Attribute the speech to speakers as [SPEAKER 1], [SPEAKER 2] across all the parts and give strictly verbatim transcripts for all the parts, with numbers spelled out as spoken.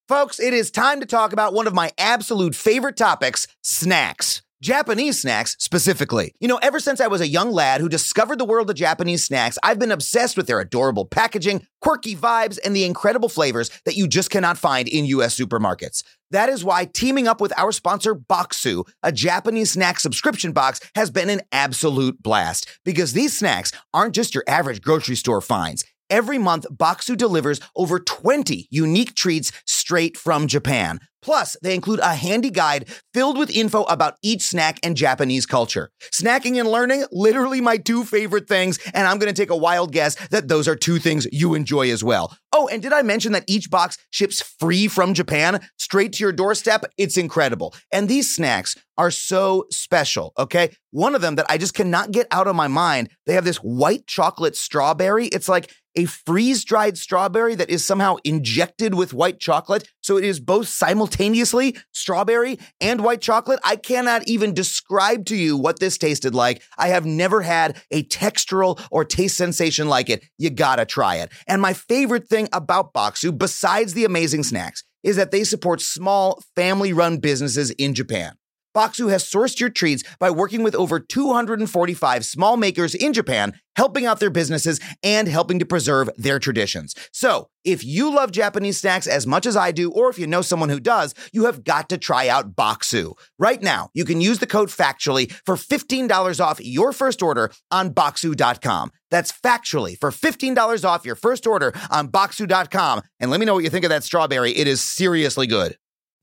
[SPEAKER 1] Folks, it is time to talk about one of my absolute favorite topics, snacks. Japanese snacks, specifically. You know, ever since I was a young lad who discovered the world of Japanese snacks, I've been obsessed with their adorable packaging, quirky vibes, and the incredible flavors that you just cannot find in U S supermarkets. That is why teaming up with our sponsor, Bokksu, a Japanese snack subscription box, has been an absolute blast. Because these snacks aren't just your average grocery store finds. Every month, Bokksu delivers over twenty unique treats straight from Japan. Plus, they include a handy guide filled with info about each snack and Japanese culture. Snacking and learning, literally my two favorite things, and I'm going to take a wild guess that those are two things you enjoy as well. Oh, and did I mention that each box ships free from Japan, straight to your doorstep? It's incredible. And these snacks are so special, okay? One of them that I just cannot get out of my mind, they have this white chocolate strawberry. It's like a freeze-dried strawberry that is somehow injected with white chocolate, so it is both simultaneously strawberry and white chocolate. I cannot even describe to you what this tasted like. I have never had a textural or taste sensation like it. You gotta try it. And my favorite thing about Bokksu, besides the amazing snacks, is that they support small, family-run businesses in Japan. Bokksu has sourced your treats by working with over two hundred forty-five small makers in Japan, helping out their businesses and helping to preserve their traditions. So, if you love Japanese snacks as much as I do, or if you know someone who does, you have got to try out Bokksu. Right now, you can use the code FACTUALLY for fifteen dollars off your first order on Bokksu dot com. That's Factually for fifteen dollars off your first order on Bokksu dot com. And let me know what you think of that strawberry. It is seriously good.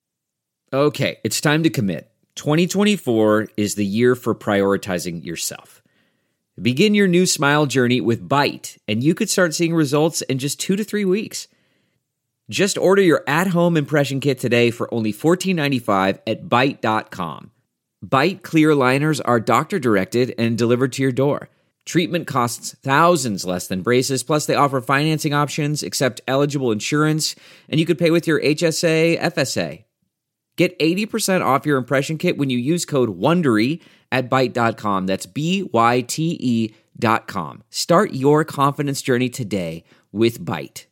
[SPEAKER 2] Okay, it's time to commit. twenty twenty-four is the year for prioritizing yourself. Begin your new smile journey with Byte, and you could start seeing results in just two to three weeks. Just order your at-home impression kit today for only fourteen ninety-five at byte dot com. Byte clear liners are doctor-directed and delivered to your door. Treatment costs thousands less than braces, plus they offer financing options, accept eligible insurance, and you could pay with your H S A, F S A. Get eighty percent off your impression kit when you use code WONDERY at byte dot com. That's B Y T E dot com. Start your confidence journey today with Byte.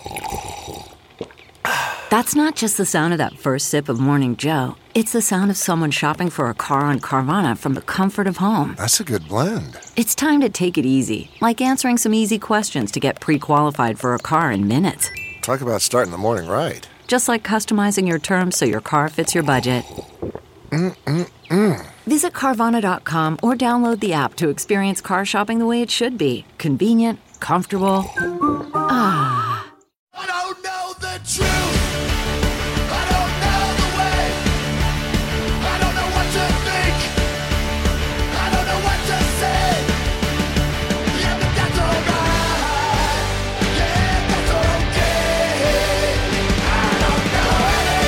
[SPEAKER 3] That's not just the sound of that first sip of Morning Joe. It's the sound of someone shopping for a car on Carvana from the comfort of home.
[SPEAKER 4] That's a good blend.
[SPEAKER 3] It's time to take it easy, like answering some easy questions to get pre-qualified for a car in minutes.
[SPEAKER 4] Talk about starting the morning right.
[SPEAKER 3] Just like customizing your terms so your car fits your budget.
[SPEAKER 4] Mm-mm-mm.
[SPEAKER 3] Visit Carvana dot com or download the app to experience car shopping the way it should be. Convenient, comfortable. Ah.
[SPEAKER 5] I don't know the truth. I don't know the way. I don't know what to think. I don't know what to say. Yeah, but that's alright. Yeah, that's okay. I don't know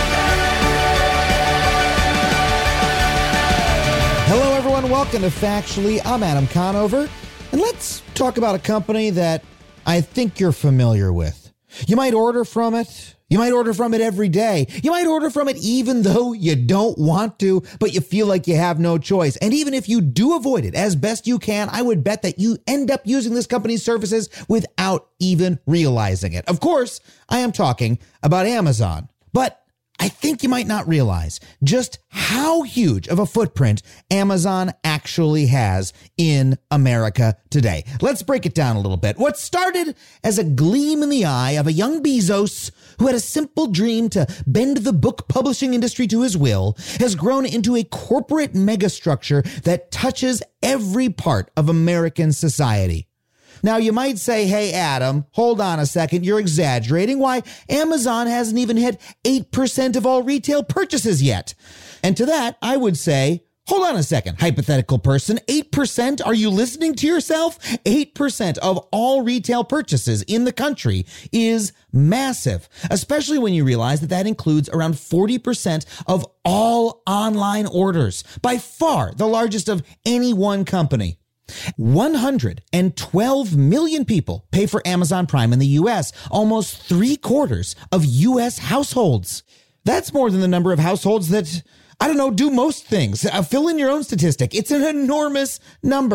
[SPEAKER 5] anything.
[SPEAKER 6] Hello, everyone. Welcome to Factually. I'm Adam Conover, and let's talk about a company that I think you're familiar with. You might order from it. You might order from it every day. You might order from it even though you don't want to, but you feel like you have no choice. And even if you do avoid it as best you can, I would bet that you end up using this company's services without even realizing it. Of course, I am talking about Amazon, but I think you might not realize just how huge of a footprint Amazon actually has in America today. Let's break it down a little bit. What started as a gleam in the eye of a young Bezos who had a simple dream to bend the book publishing industry to his will has grown into a corporate megastructure that touches every part of American society. Now, you might say, hey, Adam, hold on a second. You're exaggerating. Why, Amazon hasn't even hit eight percent of all retail purchases yet. And to that, I would say, hold on a second, hypothetical person. eight percent? Are you listening to yourself? eight percent of all retail purchases in the country is massive, especially when you realize that that includes around forty percent of all online orders, by far the largest of any one company. one hundred twelve million people pay for Amazon Prime in the U S, almost three quarters of U S households. That's more than the number of households that, I don't know, do most things. Uh, fill in your own statistic. It's an enormous number.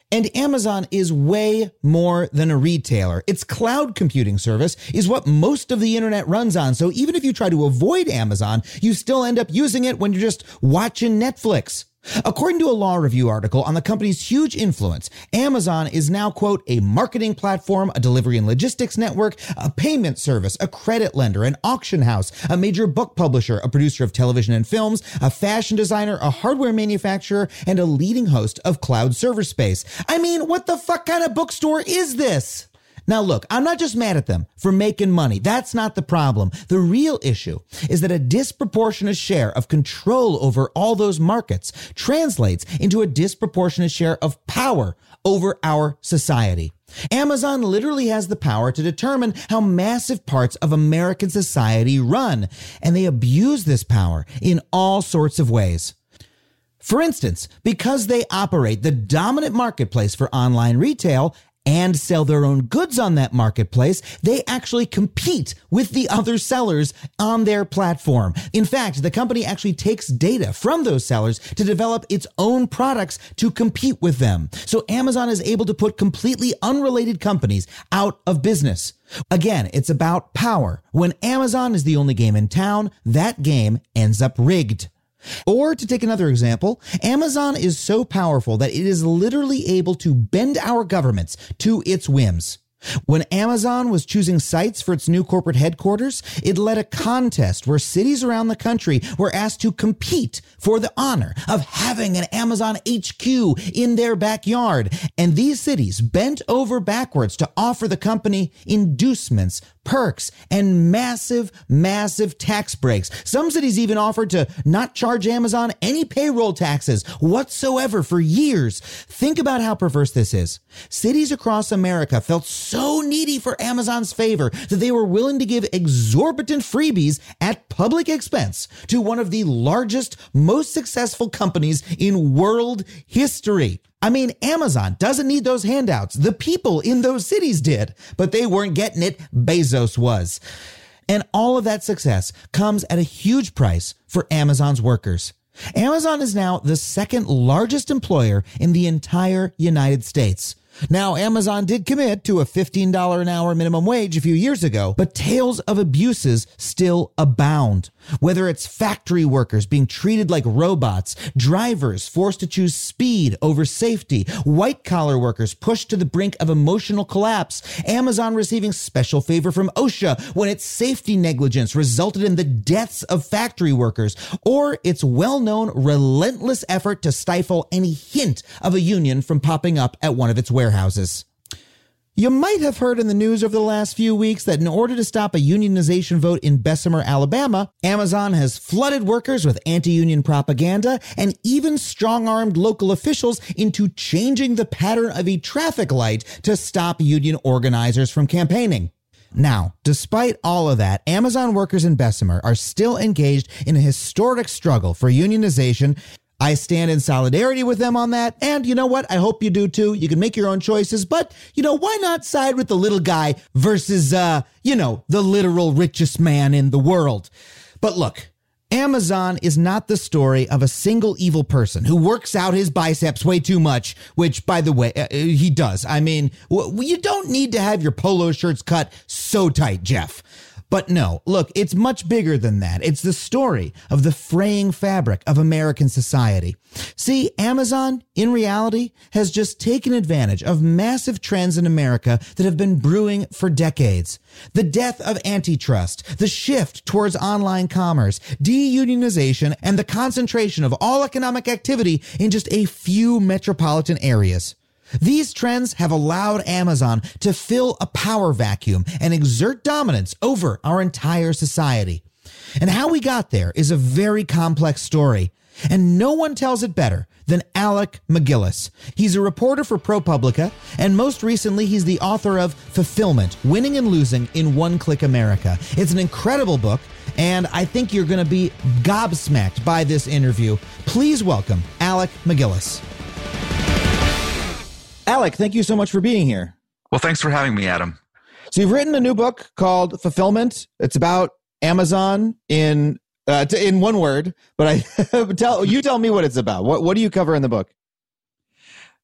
[SPEAKER 6] And Amazon is way more than a retailer. Its cloud computing service is what most of the internet runs on. So even if you try to avoid Amazon, you still end up using it when you're just watching Netflix. According to a law review article on the company's huge influence, Amazon is now, quote, a marketing platform, a delivery and logistics network, a payment service, a credit lender, an auction house, a major book publisher, a producer of television and films, a fashion designer, a hardware manufacturer, and a leading host of cloud server space. I mean, what the fuck kind of bookstore is this? Now, look, I'm not just mad at them for making money. That's not the problem. The real issue is that a disproportionate share of control over all those markets translates into a disproportionate share of power over our society. Amazon literally has the power to determine how massive parts of American society run, and they abuse this power in all sorts of ways. For instance, because they operate the dominant marketplace for online retail and sell their own goods on that marketplace, they actually compete with the other sellers on their platform. In fact, the company actually takes data from those sellers to develop its own products to compete with them. So Amazon is able to put completely unrelated companies out of business. Again, it's about power. When Amazon is the only game in town, that game ends up rigged. Or to take another example, Amazon is so powerful that it is literally able to bend our governments to its whims. When Amazon was choosing sites for its new corporate headquarters, it led a contest where cities around the country were asked to compete for the honor of having an Amazon H Q in their backyard. And these cities bent over backwards to offer the company inducements, perks, and massive, massive tax breaks. Some cities even offered to not charge Amazon any payroll taxes whatsoever for years. Think about how perverse this is. Cities across America felt so needy for Amazon's favor that they were willing to give exorbitant freebies at public expense to one of the largest, most successful companies in world history. I mean, Amazon doesn't need those handouts. The people in those cities did, but they weren't getting it. Bezos was. And all of that success comes at a huge price for Amazon's workers. Amazon is now the second largest employer in the entire United States. Now, Amazon did commit to a fifteen dollars an hour minimum wage a few years ago, but tales of abuses still abound. Whether it's factory workers being treated like robots, drivers forced to choose speed over safety, white-collar workers pushed to the brink of emotional collapse, Amazon receiving special favor from OSHA when its safety negligence resulted in the deaths of factory workers, or its well-known relentless effort to stifle any hint of a union from popping up at one of its warehouses. You might have heard in the news over the last few weeks that in order to stop a unionization vote in Bessemer, Alabama, Amazon has flooded workers with anti-union propaganda and even strong-armed local officials into changing the pattern of a traffic light to stop union organizers from campaigning. Now, despite all of that, Amazon workers in Bessemer are still engaged in a historic struggle for unionization. I stand in solidarity with them on that. And you know what? I hope you do too. You can make your own choices, but you know, why not side with the little guy versus, uh, you know, the literal richest man in the world? But look, Amazon is not the story of a single evil person who works out his biceps way too much, which, by the way, uh, he does. I mean, w- you don't need to have your polo shirts cut so tight, Jeff. But no, look, it's much bigger than that. It's the story of the fraying fabric of American society. See, Amazon, in reality, has just taken advantage of massive trends in America that have been brewing for decades. The death of antitrust, the shift towards online commerce, de-unionization, and the concentration of all economic activity in just a few metropolitan areas. These trends have allowed Amazon to fill a power vacuum and exert dominance over our entire society. And how we got there is a very complex story, and no one tells it better than Alec MacGillis. He's a reporter for ProPublica, and most recently he's the author of Fulfillment, Winning and Losing in One-Click America. It's an incredible book, and I think you're going to be gobsmacked by this interview. Please welcome Alec MacGillis. Alec, thank you so much for being here.
[SPEAKER 7] Well, thanks for having me, Adam.
[SPEAKER 6] So you've written a new book called Fulfillment. It's about Amazon in uh, t- in one word, but I tell you tell me what it's about. What what do you cover in the book?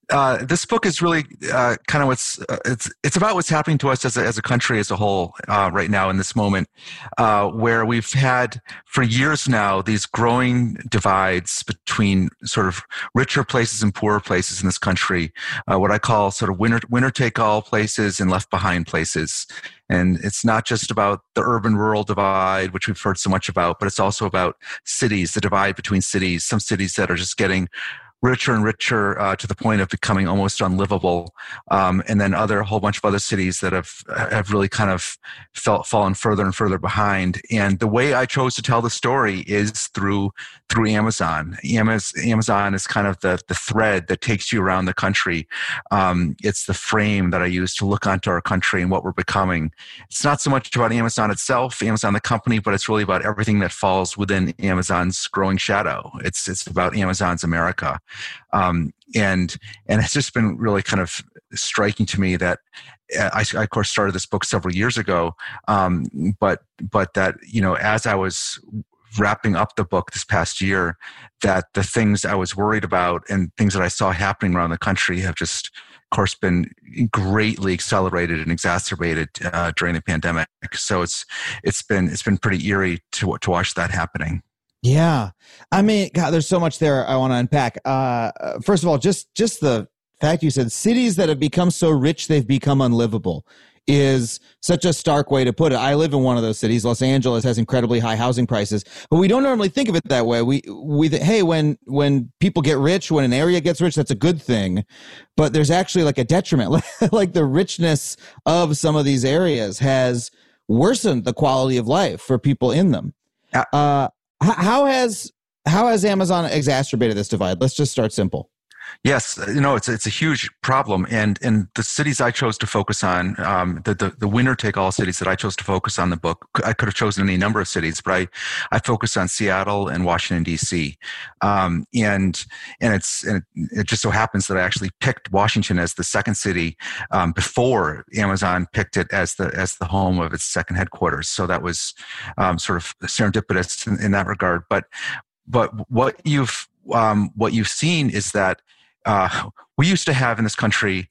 [SPEAKER 7] Uh, this book is really uh, kind of what's uh, it's it's about what's happening to us as a, as a country as a whole uh, right now in this moment, uh, where we've had for years now these growing divides between sort of richer places and poorer places in this country, uh, what I call sort of winner winner take all places and left behind places. And it's not just about the urban-rural divide, which we've heard so much about, but it's also about cities, the divide between cities, some cities that are just getting richer and richer uh, to the point of becoming almost unlivable, um, and then other a whole bunch of other cities that have have really kind of felt fallen further and further behind. And the way I chose to tell the story is through through Amazon. Amazon is kind of the the thread that takes you around the country. Um, it's the frame that I use to look onto our country and what we're becoming. It's not so much about Amazon itself, Amazon the company, but it's really about everything that falls within Amazon's growing shadow. It's it's about Amazon's America. Um, and and it's just been really kind of striking to me that I, I of course started this book several years ago, um, but but that you know as I was wrapping up the book this past year, that the things I was worried about and things that I saw happening around the country have just, of course, been greatly accelerated and exacerbated uh, during the pandemic. So it's it's been it's been pretty eerie to to watch that happening.
[SPEAKER 6] Yeah. I mean, God, there's so much there I want to unpack. Uh, first of all, just just the fact you said cities that have become so rich they've become unlivable is such a stark way to put it. I live in one of those cities. Los Angeles has incredibly high housing prices, but we don't normally think of it that way. We we hey, when when people get rich, when an area gets rich, that's a good thing. But there's actually like a detriment. Like the richness of some of these areas has worsened the quality of life for people in them. Uh, How has how has Amazon exacerbated this divide? Let's just start simple.
[SPEAKER 7] Yes, you know, it's it's a huge problem, and and the cities I chose to focus on, um, the, the the winner take all cities that I chose to focus on in the book. I could have chosen any number of cities, but I I focused on Seattle and Washington D C, um, and and it's and it, it just so happens that I actually picked Washington as the second city um, before Amazon picked it as the as the home of its second headquarters. So that was um, sort of serendipitous in, in that regard. But but what you've um, what you've seen is that. Uh, we used to have in this country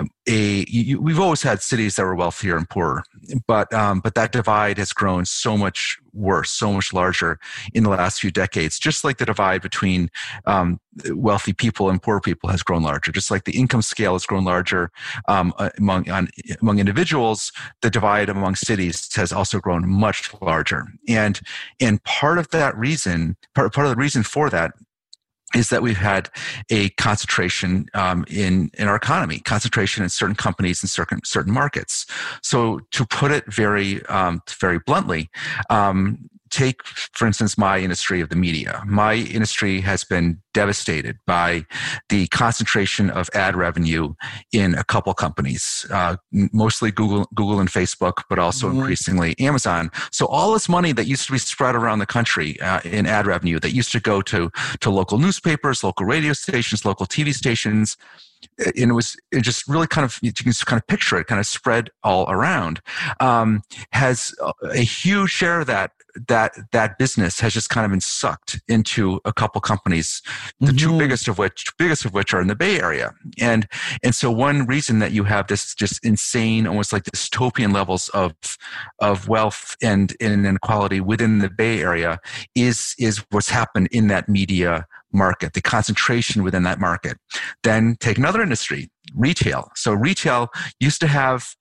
[SPEAKER 7] a. You, we've always had cities that were wealthier and poorer, but um, but that divide has grown so much worse, so much larger in the last few decades. Just like the divide between um, wealthy people and poor people has grown larger, just like the income scale has grown larger um, among on, among individuals, the divide among cities has also grown much larger. And and part of that reason, part part of the reason for that. Is that we've had a concentration um, in in our economy, concentration in certain companies in certain certain markets. So to put it very um, very bluntly, um, take for instance my industry of the media. My industry has been devastated by the concentration of ad revenue in a couple companies, uh, mostly Google, Google and Facebook, but also mm-hmm. increasingly Amazon. So all this money that used to be spread around the country uh, in ad revenue, that used to go to to local newspapers, local radio stations, local T V stations, and it was it just really kind of, you can just kind of picture it, kind of spread all around, um, has a huge share of that that that business has just kind of been sucked into a couple companies, the mm-hmm. two biggest of which biggest of which are in the Bay Area. And and so one reason that you have this just insane, almost like dystopian levels of of wealth and, and inequality within the Bay Area is is what's happened in that media market, the concentration within that market. Then take another industry, retail. So retail used to have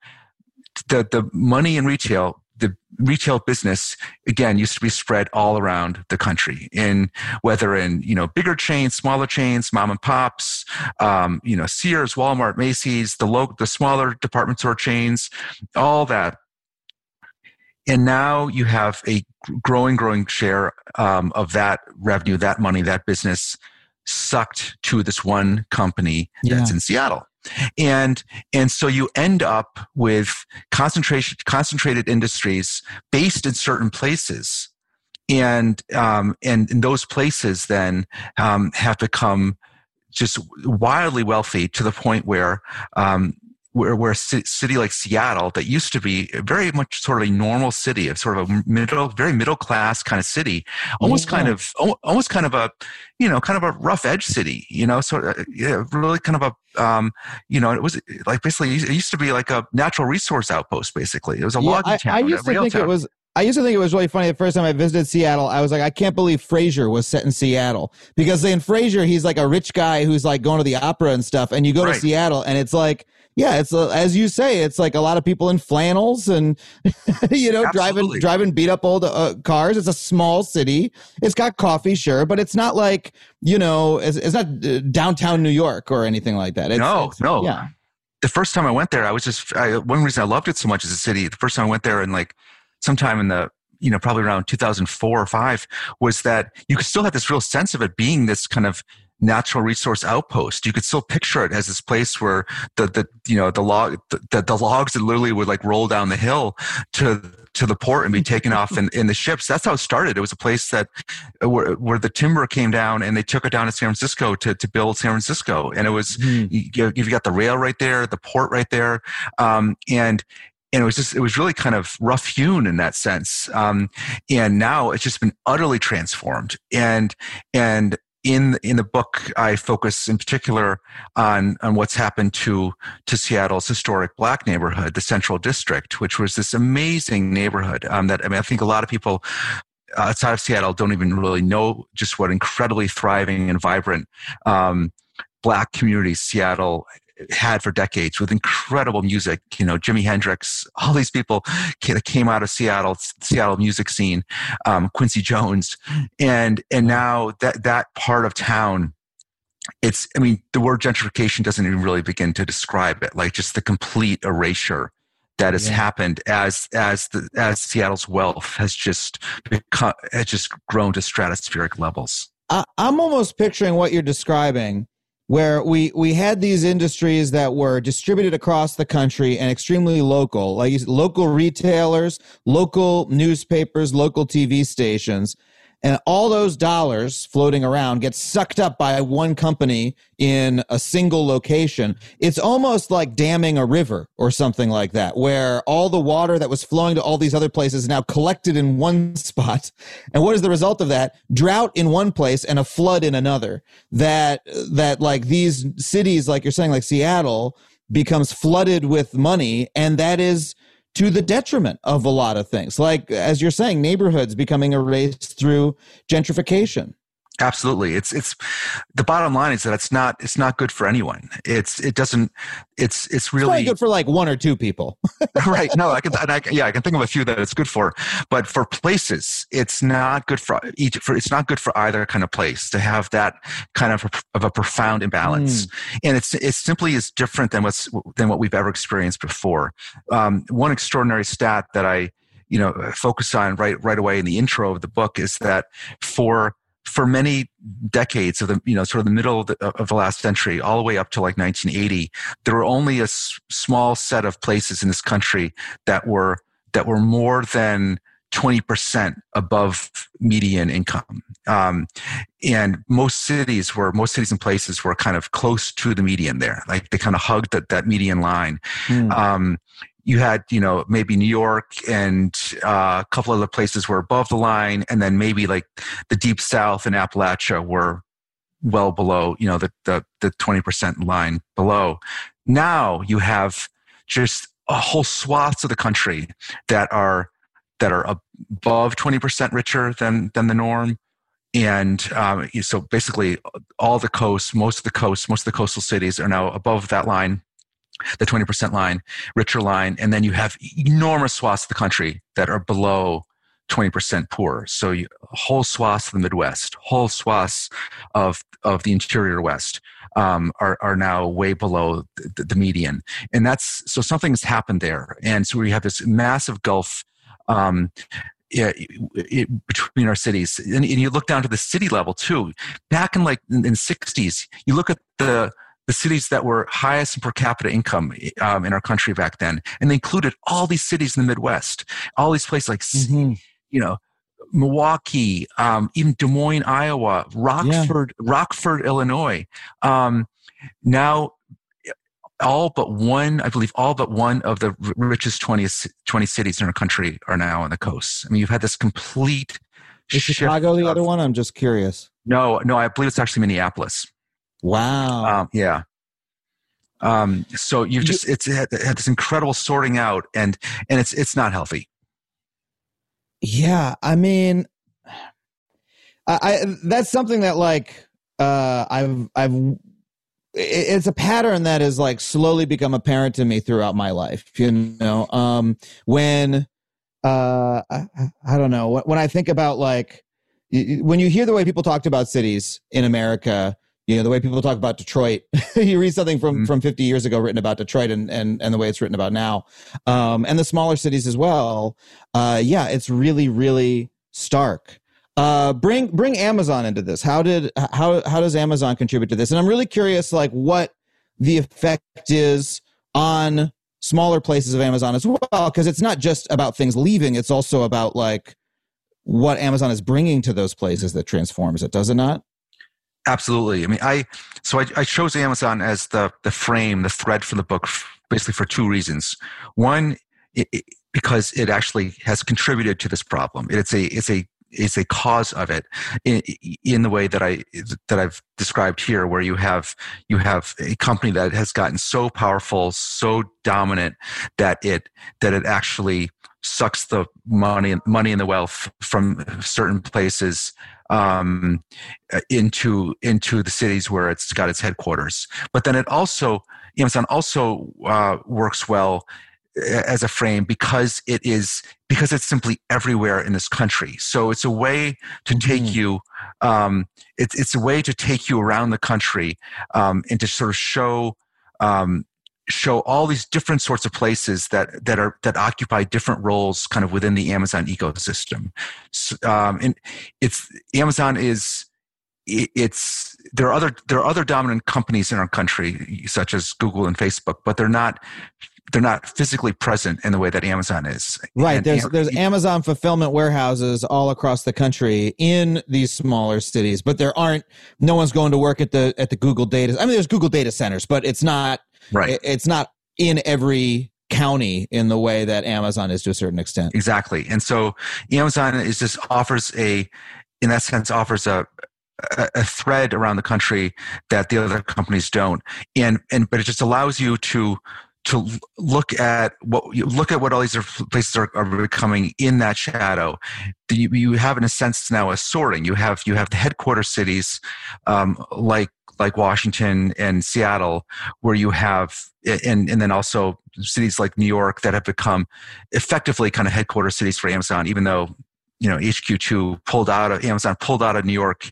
[SPEAKER 7] the the money in retail. The retail business, again, used to be spread all around the country, in whether in, you know, bigger chains, smaller chains, mom and pops, um, you know, Sears, Walmart, Macy's, the local, the smaller department store chains, all that. And now you have a growing, growing share um, of that revenue, that money, that business sucked to this one company yeah. that's in Seattle. And and so you end up with concentration, concentrated industries based in certain places, and um, and, and those places then um, have become just wildly wealthy to the point where um, where, where a city like Seattle that used to be very much sort of a normal city, of sort of a middle, very middle class kind of city, almost yeah. kind of, almost kind of a, you know, kind of a rough edge city, you know, sort of, yeah, really kind of a, um, you know, it was like basically it used to be like a natural resource outpost. Basically, it was a
[SPEAKER 8] yeah,
[SPEAKER 7] logging
[SPEAKER 8] I,
[SPEAKER 7] town.
[SPEAKER 8] I used to think
[SPEAKER 7] town.
[SPEAKER 8] it was. I used to think it was really funny the first time I visited Seattle. I was like, I can't believe Frasier was set in Seattle, because in Frasier, he's like a rich guy who's like going to the opera and stuff. And you go right. to Seattle and it's like, yeah, it's uh, as you say, it's like a lot of people in flannels and, you know, Absolutely. driving, driving beat up old uh, cars. It's a small city. It's got coffee, sure, but it's not like, you know, it's, it's not uh, downtown New York or anything like that. It's,
[SPEAKER 7] no,
[SPEAKER 8] it's,
[SPEAKER 7] no.
[SPEAKER 8] Yeah.
[SPEAKER 7] The first time I went there, I was just, I, one reason I loved it so much as a city, the first time I went there and like, sometime in the, you know, probably around two thousand four or five, was that you could still have this real sense of it being this kind of natural resource outpost. You could still picture it as this place where the, the you know, the log, the, the logs that literally would like roll down the hill to to the port and be taken off in, in the ships. That's how it started. It was a place that where, where the timber came down and they took it down to San Francisco to, to build San Francisco. And it was, mm. you, you've got the rail right there, the port right there. Um, and, And it was just, it was really kind of rough hewn in that sense. Um, and now it's just been utterly transformed. And, and in, in the book, I focus in particular on, on what's happened to, to Seattle's historic Black neighborhood, the Central District, which was this amazing neighborhood. Um, that, I mean, I think a lot of people outside of Seattle don't even really know just what incredibly thriving and vibrant, um, Black communities Seattle had for decades, with incredible music. You know, Jimi Hendrix, all these people that came out of Seattle, Seattle music scene, um, Quincy Jones, and and now that that part of town, it's, I mean, the word gentrification doesn't even really begin to describe it. Like just the complete erasure that has yeah. happened as as the as Seattle's wealth has just become, has just grown to stratospheric levels.
[SPEAKER 8] I, I'm almost picturing what you're describing, where we, we had these industries that were distributed across the country and extremely local, like local retailers, local newspapers, local T V stations, and all those dollars floating around get sucked up by one company in a single location. It's almost like damming a river or something like that, where all the water that was flowing to all these other places is now collected in one spot. And what is the result of that? Drought in one place and a flood in another. That, that like these cities, like you're saying, like Seattle, becomes flooded with money, and that is to the detriment of a lot of things. Like, as you're saying, neighborhoods becoming erased through gentrification.
[SPEAKER 7] Absolutely. It's, it's, the bottom line is that it's not, it's not good for anyone. It's, it doesn't, it's, it's really
[SPEAKER 8] it's probably good for like one or two people.
[SPEAKER 7] Right. No, I can, I, yeah, I can think of a few that it's good for, but for places, it's not good for each, for, it's not good for either kind of place to have that kind of, of a profound imbalance. Mm. And it's, it simply is different than what's, than what we've ever experienced before. Um, one extraordinary stat that I, you know, focus on right, right away in the intro of the book is that for, for many decades of the, you know, sort of the middle of the, of the last century, all the way up to like nineteen eighty, there were only a s- small set of places in this country that were, that were more than twenty percent above median income. Um, and most cities were, most cities and places were kind of close to the median there. Like they kind of hugged that, that median line. Mm. Um, You had, you know, maybe New York and uh, a couple other places were above the line, and then maybe like the Deep South and Appalachia were well below, you know, the the, the twenty percent line below. Now you have just a whole swaths of the country that are that are above twenty percent richer than than the norm. And um, so basically all the coasts, most of the coasts, most of the coastal cities are now above that line, the twenty percent line, richer line. And then you have enormous swaths of the country that are below twenty percent poor. So you, whole swaths of the Midwest, whole swaths of, of the interior West um, are, are now way below the, the median. And that's, so something's happened there. And so we have this massive gulf um, it, it, between our cities. And, and you look down to the city level too. Back in like in the sixties, you look at the, the cities that were highest in per capita income um, in our country back then. And they included all these cities in the Midwest, all these places like, mm-hmm. you know, Milwaukee, um, even Des Moines, Iowa, Rockford, yeah. Rockford, Illinois. Um, now, all but one, I believe, all but one of the r- richest twenty, twenty cities in our country are now on the coast. I mean, you've had this complete.
[SPEAKER 8] Is Chicago the
[SPEAKER 7] of,
[SPEAKER 8] other one? I'm just curious.
[SPEAKER 7] No, no, I believe it's actually Minneapolis.
[SPEAKER 8] Wow.
[SPEAKER 7] Um, yeah. Um, so you've just it's it had, it had this incredible sorting out, and and it's it's not healthy.
[SPEAKER 8] Yeah, I mean, I, I that's something that like uh, I've I've it's a pattern that has like slowly become apparent to me throughout my life. You know, um, when uh, I, I don't know when I think about like when you hear the way people talked about cities in America. You know, the way people talk about Detroit, you read something from, mm-hmm. from fifty years ago written about Detroit and, and, and the way it's written about now, um, and the smaller cities as well. Uh, yeah, it's really, really stark. Uh, bring bring Amazon into this. How did how how does Amazon contribute to this? And I'm really curious, like, what the effect is on smaller places of Amazon as well, because it's not just about things leaving; it's also about like what Amazon is bringing to those places that transforms it. Does it not?
[SPEAKER 7] Absolutely. I mean, I so I, I chose Amazon as the the frame, the thread for the book, basically for two reasons. One, it, it, because it actually has contributed to this problem. It's a it's a it's a cause of it in, in the way that I that I've described here, where you have you have a company that has gotten so powerful, so dominant that it that it actually sucks the money money and the wealth from certain places um, into into the cities where it's got its headquarters. But then it also Amazon also uh, works well as a frame because it is because it's simply everywhere in this country. So it's a way to take mm-hmm. you. Um, it's it's a way to take you around the country um, and to sort of show. Um, show all these different sorts of places that that are that occupy different roles kind of within the Amazon ecosystem. So, um, and it's Amazon is it's there are other there are other dominant companies in our country such as Google and Facebook, but they're not they're not physically present in the way that Amazon is.
[SPEAKER 8] Right.
[SPEAKER 7] And,
[SPEAKER 8] there's
[SPEAKER 7] and,
[SPEAKER 8] there's Amazon fulfillment warehouses all across the country in these smaller cities, but there aren't no one's going to work at the at the Google data. I mean, there's Google data centers, but it's not
[SPEAKER 7] Right.
[SPEAKER 8] It's not in every county in the way that Amazon is to a certain extent.
[SPEAKER 7] Exactly. And so Amazon is just offers a, in that sense, offers a, a, a thread around the country that the other companies don't. And, and, but it just allows you to, to look at what you look at what all these places are, are becoming in that shadow. You, you have, in a sense, now a sorting. You have, you have the headquarter cities, um, like, like Washington and Seattle, where you have, and, and then also cities like New York that have become effectively kind of headquarters cities for Amazon, even though, you know, H Q two pulled out of, Amazon pulled out of New York.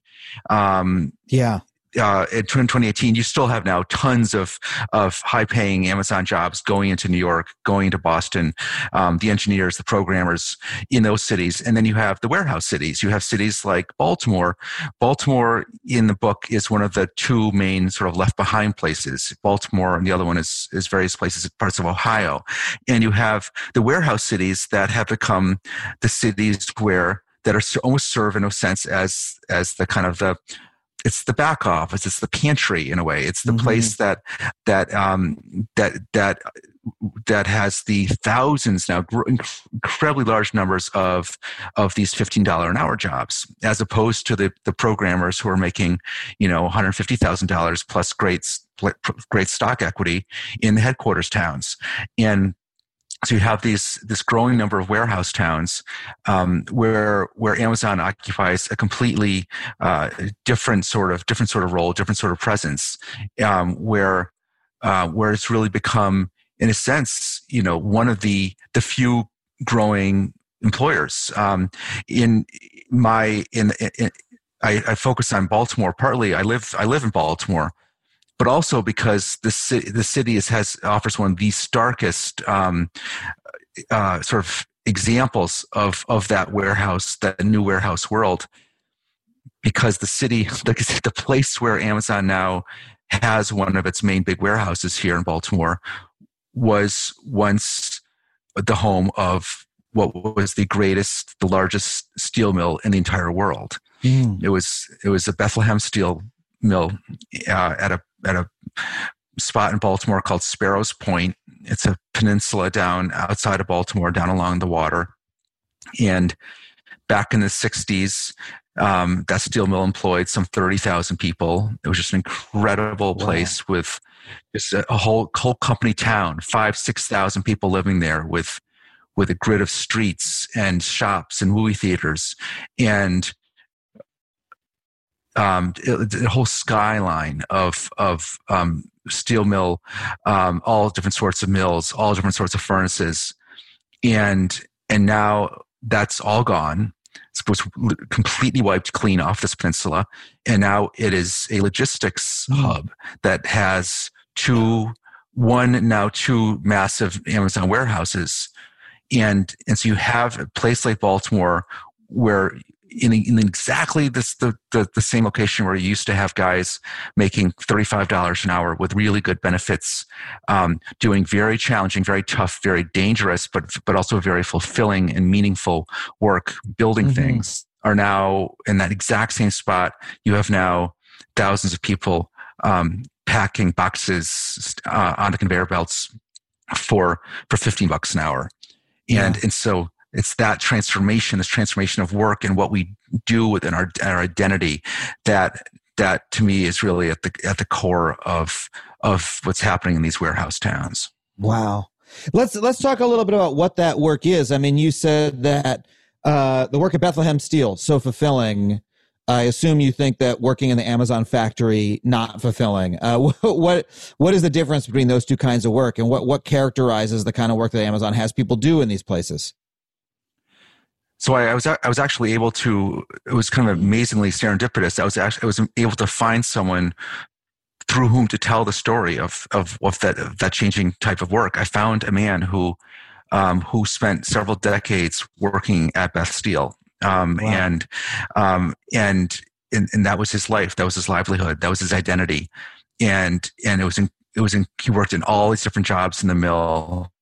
[SPEAKER 7] Um,
[SPEAKER 8] yeah.
[SPEAKER 7] Uh, in twenty eighteen, you still have now tons of of high-paying Amazon jobs going into New York, going into Boston, um, the engineers, the programmers in those cities. And then you have the warehouse cities. You have cities like Baltimore. Baltimore in the book is one of the two main sort of left behind places. Baltimore, and the other one is, is various places, parts of Ohio. And you have the warehouse cities that have become the cities where, that are almost serve in a sense as, as the kind of the, it's the back office. It's the pantry in a way. It's the mm-hmm. place that that um, that that that has the thousands now, incredibly large numbers of of these fifteen dollars an hour jobs, as opposed to the the programmers who are making, you know, one hundred fifty thousand dollars plus great great stock equity in the headquarters towns. And so you have these this growing number of warehouse towns um, where where Amazon occupies a completely uh, different sort of different sort of role, different sort of presence, um, where uh, where it's really become, in a sense, you know, one of the the few growing employers. Um, in my in, in I, I focus on Baltimore partly. I live I live in Baltimore. But also because the city, the city is, has offers one of the starkest um, uh, sort of examples of of that warehouse, that new warehouse world. Because the city, the, the place where Amazon now has one of its main big warehouses here in Baltimore, was once the home of what was the greatest, the largest steel mill in the entire world. Mm. It was it was a Bethlehem steel mill uh, at a at a spot in Baltimore called Sparrows Point. It's a peninsula down outside of Baltimore, down along the water. And back in the sixties, um, that steel mill employed some thirty thousand people. It was just an incredible place wow. with just a, a whole whole company town, five, six thousand people living there with with a grid of streets and shops and movie theaters and um, a whole skyline of of um, steel mill, um, all different sorts of mills, all different sorts of furnaces, and and now that's all gone. It was completely wiped clean off this peninsula, and now it is a logistics mm. hub that has two, one now two massive Amazon warehouses, and and so you have a place like Baltimore where in, in exactly this the, the the same location where you used to have guys making thirty-five dollars an hour with really good benefits, um, doing very challenging, very tough, very dangerous, but but also very fulfilling and meaningful work, building mm-hmm. things, are now in that exact same spot. You have now thousands of people um, packing boxes uh, on the conveyor belts for for fifteen bucks an hour, and yeah. and so. It's that transformation, this transformation of work and what we do within our, our identity that that to me is really at the at the core of of what's happening in these warehouse towns.
[SPEAKER 8] Wow. Let's let's talk a little bit about what that work is. I mean, you said that uh, the work at Bethlehem Steel so fulfilling. I assume you think that working in the Amazon factory not fulfilling. Uh, what what is the difference between those two kinds of work, and what what characterizes the kind of work that Amazon has people do in these places?
[SPEAKER 7] So I, I was I was actually able to. It was kind of amazingly serendipitous. I was actually I was able to find someone through whom to tell the story of of, of that of that changing type of work. I found a man who um, who spent several decades working at Beth Steel, um, wow. and um, and and and that was his life. That was his livelihood. That was his identity, and and it was in, it was in, he worked in all these different jobs in the mill.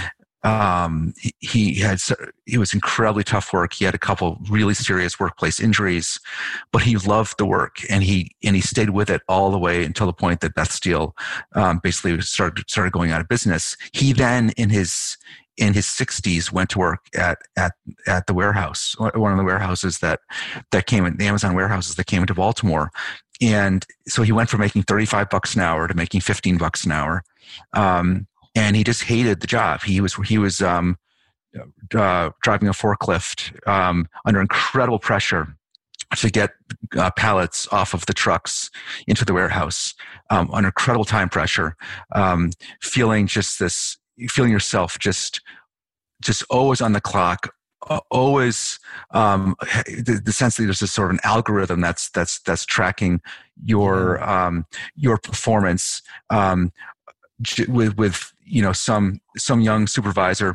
[SPEAKER 7] Um, he, he had, it was incredibly tough work. He had a couple really serious workplace injuries, but he loved the work, and he, and he stayed with it all the way until the point that Beth Steel, um, basically started, started going out of business. He then in his, in his sixties went to work at, at, at the warehouse, one of the warehouses that, that came in, the Amazon warehouses that came into Baltimore. And so he went from making thirty-five bucks an hour to making fifteen bucks an hour. Um, And he just hated the job. He was he was um, uh, driving a forklift um, under incredible pressure to get uh, pallets off of the trucks into the warehouse, um, under incredible time pressure, um, feeling just this, feeling yourself just just always on the clock, uh, always um, the, the sense that there's this sort of an algorithm that's that's that's tracking your um, your performance. Um, with with you know some some young supervisor,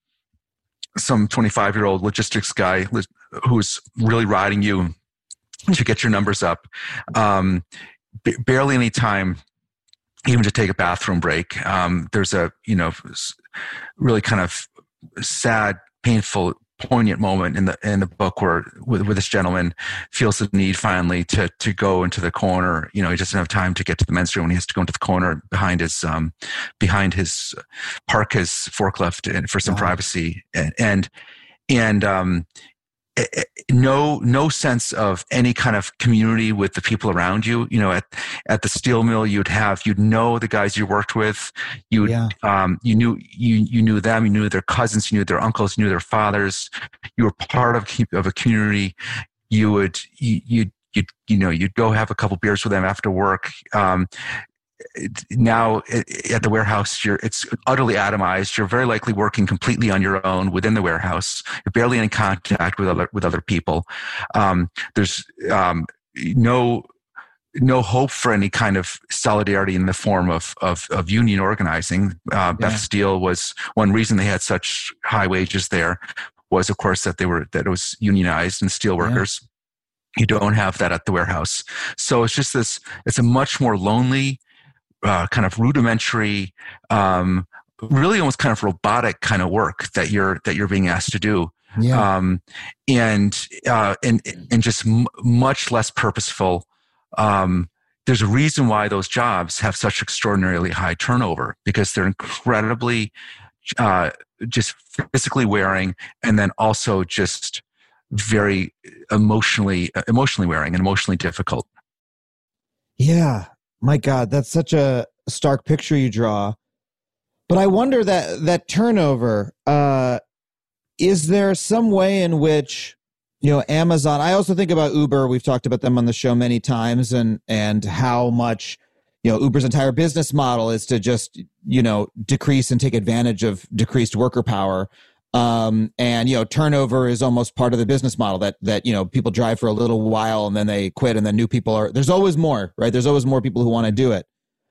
[SPEAKER 7] some twenty-five year old logistics guy who's really riding you to get your numbers up, um, b- barely any time even to take a bathroom break. Um, there's a you know really kind of sad, painful, poignant moment in the in the book where, where this gentleman feels the need finally to to go into the corner. You know, he doesn't have time to get to the men's room, and he has to go into the corner behind his um behind his park his forklift and for some wow. privacy, and and and um no no sense of any kind of community with the people around you. You know, at at the steel mill, you'd have you'd know the guys you worked with. You yeah. um you knew you you knew them. You knew their cousins. You knew their uncles. You knew their fathers. You were part of of a community. You would you you you you know you'd go have a couple beers with them after work. Um, Now at the warehouse, you're, it's utterly atomized. You're very likely working completely on your own within the warehouse. You're barely in contact with other with other people. Um, there's um, no no hope for any kind of solidarity in the form of of, of union organizing. Uh, yeah. Beth Steel was one reason they had such high wages there. Was of course that they were that it was unionized and steel workers. Yeah. You don't have that at the warehouse, so it's just this. It's a much more lonely. Uh, kind of rudimentary, um, really almost kind of robotic kind of work that you're that you're being asked to do, yeah. um, and uh, and and just m- much less purposeful um, there's a reason why those jobs have such extraordinarily high turnover, because they're incredibly uh, just physically wearing, and then also just very emotionally emotionally wearing and emotionally difficult.
[SPEAKER 8] Yeah, my God, that's such a stark picture you draw. But I wonder that that turnover, uh, is there some way in which, you know, Amazon, I also think about Uber. We've talked about them on the show many times, and and how much, you know, Uber's entire business model is to just, you know, decrease and take advantage of decreased worker power. Um, and, you know, turnover is almost part of the business model, that, that, you know, people drive for a little while and then they quit, and then new people are, there's always more, right? There's always more people who want to do it.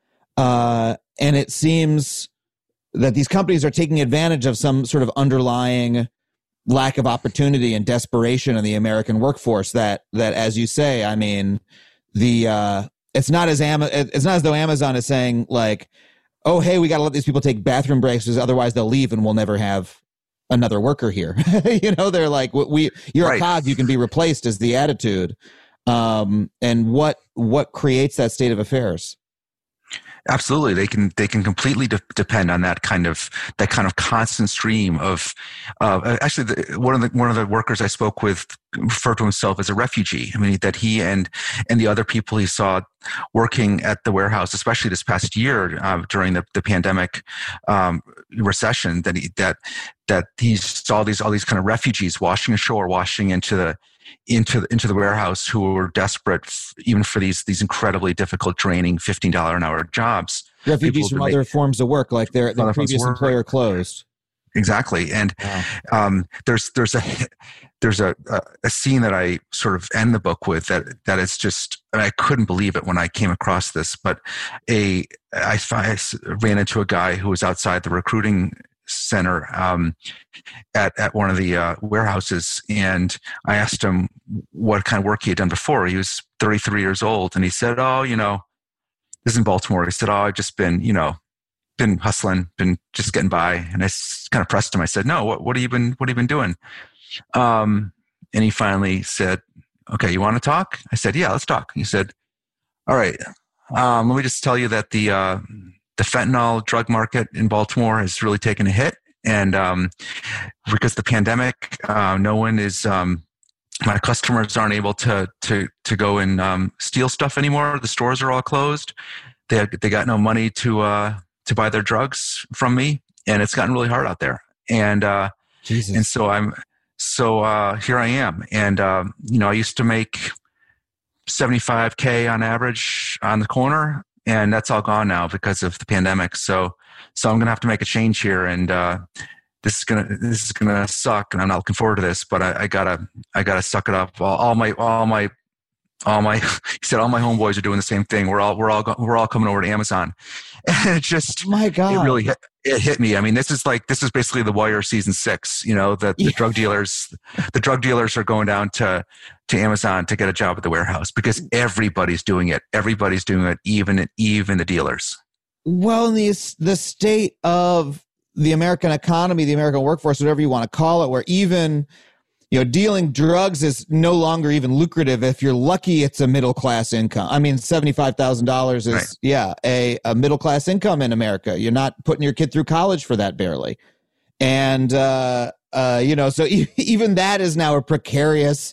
[SPEAKER 8] Uh, and it seems that these companies are taking advantage of some sort of underlying lack of opportunity and desperation in the American workforce that, that, as you say, I mean, the, uh, it's not as, Am- it's not as though Amazon is saying like, oh, hey, we got to let these people take bathroom breaks because otherwise they'll leave and we'll never have another worker here. You know, they're like, we, you're right. A cog, you can be replaced, is the attitude. Um, and what, what creates that state of affairs?
[SPEAKER 7] Absolutely, they can they can completely de- depend on that kind of that kind of constant stream of. Uh, actually, the, one of the one of the workers I spoke with referred to himself as a refugee. I mean, that he and and the other people he saw working at the warehouse, especially this past year uh, during the the pandemic um, recession, that he that that he saw these all these kind of refugees washing ashore, washing into the. into the, into the warehouse, who were desperate f- even for these these incredibly difficult, draining fifteen dollars an hour jobs.
[SPEAKER 8] Refugees from other forms of work, like their, their previous employer closed.
[SPEAKER 7] Exactly, and
[SPEAKER 8] wow.
[SPEAKER 7] um, there's there's a there's a, a a scene that I sort of end the book with that that is just, I couldn't believe it when I came across this. But a I, I ran into a guy who was outside the recruiting center um, at at one of the uh, warehouses, and I asked him what kind of work he had done before. He was thirty-three years old, and he said, "Oh, you know, this is in Baltimore." He said, "Oh, I've just been, you know, been hustling, been just getting by." And I kind of pressed him. I said, "No, what what have you been what have you been doing?" Um, and he finally said, "Okay, you want to talk?" I said, "Yeah, let's talk." He said, "All right, um, let me just tell you that the." Uh, The fentanyl drug market in Baltimore has really taken a hit, and um, because of the pandemic, uh, no one is. Um, my customers aren't able to to to go and um, steal stuff anymore. The stores are all closed. They have, they got no money to uh, to buy their drugs from me, and it's gotten really hard out there. And uh,
[SPEAKER 8] Jesus.
[SPEAKER 7] and so I'm so uh, here I am, and um, you know, I used to make seventy-five K on average on the corner. And that's all gone now because of the pandemic. So, so I'm gonna have to make a change here, and uh, this is gonna this is gonna suck. And I'm not looking forward to this, but I, I gotta I gotta suck it up. All, all my all my all my he said all my homeboys are doing the same thing. We're all we're all we're all coming over to Amazon, and it just
[SPEAKER 8] my God,
[SPEAKER 7] it really hit, it hit me. I mean, this is like this is basically The Wire season six. You know, that the
[SPEAKER 8] yeah.
[SPEAKER 7] drug dealers the drug dealers are going down to. to Amazon to get a job at the warehouse because everybody's doing it. Everybody's doing it, even even the dealers.
[SPEAKER 8] Well, in the, the state of the American economy, the American workforce, whatever you want to call it, where even, you know, dealing drugs is no longer even lucrative. If you're lucky, it's a middle class income. I mean, seventy-five thousand dollars is, right. yeah, a, a middle class income in America. You're not putting your kid through college for that barely. And, uh, uh, you know, so e- even that is now a precarious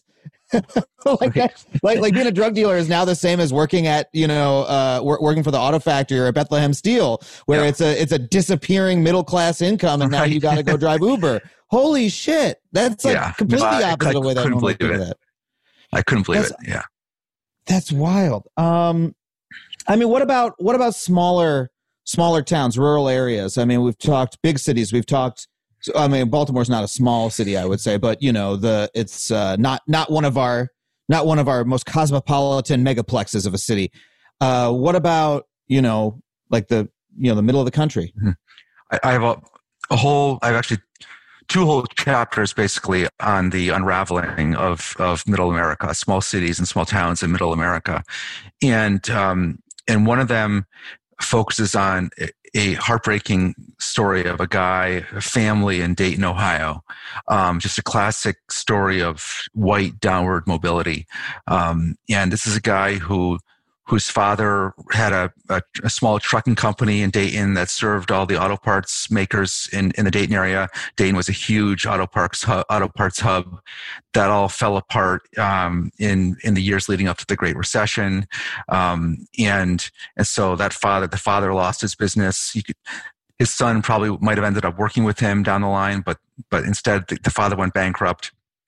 [SPEAKER 8] like that, like like being a drug dealer is now the same as working at, you know, uh, wor- working for the auto factory or Bethlehem Steel, where yeah. it's a it's a disappearing middle class income, and now right. you got to go drive Uber. Holy shit, that's like yeah. completely no, opposite of the way that normally do that.
[SPEAKER 7] I couldn't believe
[SPEAKER 8] that's,
[SPEAKER 7] it. Yeah,
[SPEAKER 8] that's wild. Um, I mean, what about what about smaller smaller towns, rural areas? I mean, we've talked big cities, we've talked. So, I mean, Baltimore's not a small city, I would say, but you know, the it's uh, not not one of our not one of our most cosmopolitan megaplexes of a city. Uh, what about, you know, like the you know the middle of the country?
[SPEAKER 7] Mm-hmm. I, I have a, a whole. I have actually two whole chapters basically on the unraveling of of Middle America, small cities and small towns in Middle America, and um, and one of them focuses on a heartbreaking story of a guy, a family in Dayton, Ohio. Um, just a classic story of white downward mobility. Um, and this is a guy who whose father had a, a, a small trucking company in Dayton that served all the auto parts makers in, in the Dayton area. Dayton was a huge auto parts hub, auto parts hub. That all fell apart um, in in the years leading up to the Great Recession, um, and and so that father, the father lost his business. You could, his son probably might have ended up working with him down the line, but but instead the, the father went bankrupt.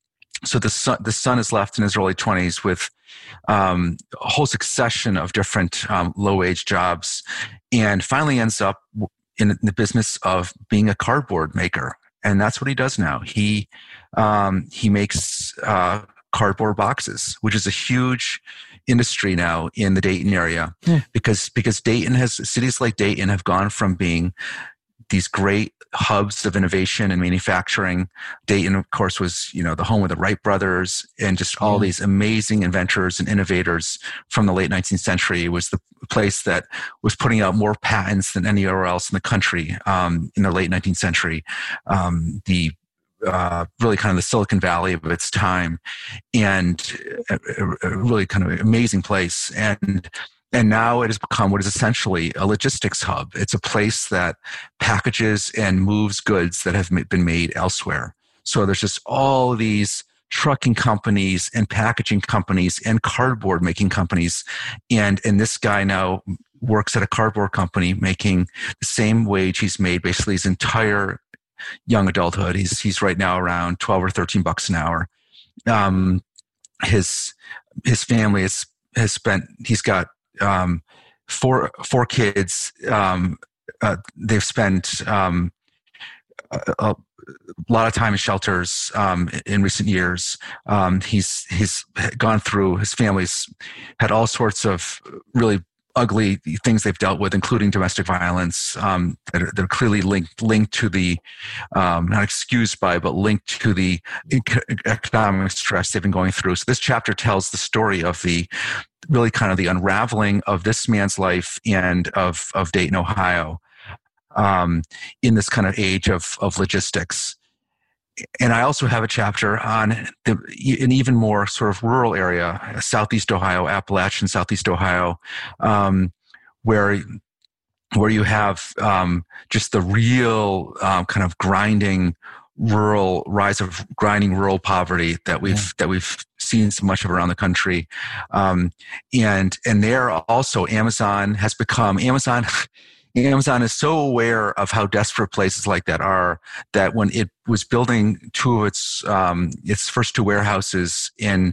[SPEAKER 7] So the son, the son is left in his early twenties with um, a whole succession of different um, low-wage jobs, and finally ends up in the business of being a cardboard maker. And that's what he does now. He um, he makes uh, cardboard boxes, which is a huge industry now in the Dayton area, hmm. because because Dayton has cities like Dayton have gone from being these great hubs of innovation and manufacturing. Dayton, of course, was, you know, the home of the Wright brothers and just all yeah. these amazing inventors and innovators from the late nineteenth century. It was the place that was putting out more patents than anywhere else in the country um, in the late nineteenth century. Um, the uh, really kind of the Silicon Valley of its time, and a, a really kind of amazing place. And And now it has become what is essentially a logistics hub. It's a place that packages and moves goods that have been made elsewhere. So there's just all these trucking companies and packaging companies and cardboard making companies. And, and this guy now works at a cardboard company making the same wage he's made basically his entire young adulthood. He's, he's right now around twelve or thirteen bucks an hour. Um, his, his family has, has spent, he's got Um, four four kids. Um, uh, they've spent um, a, a lot of time in shelters um, in recent years. Um, he's he's gone through. His family's had all sorts of really ugly things they've dealt with, including domestic violence um, that, are, that are clearly linked linked to the um, not excused by, but linked to the economic stress they've been going through. So this chapter tells the story of the really kind of the unraveling of this man's life and of, of Dayton, Ohio, um, in this kind of age of, of logistics. And I also have a chapter on the, an even more sort of rural area, Southeast Ohio, Appalachian Southeast Ohio, um, where where you have um, just the real um, kind of grinding rural rise of grinding rural poverty that we've yeah. that we've seen so much of around the country, um, and and there also Amazon has become Amazon. Amazon is so aware of how desperate places like that are that when it was building two of its um, its first two warehouses in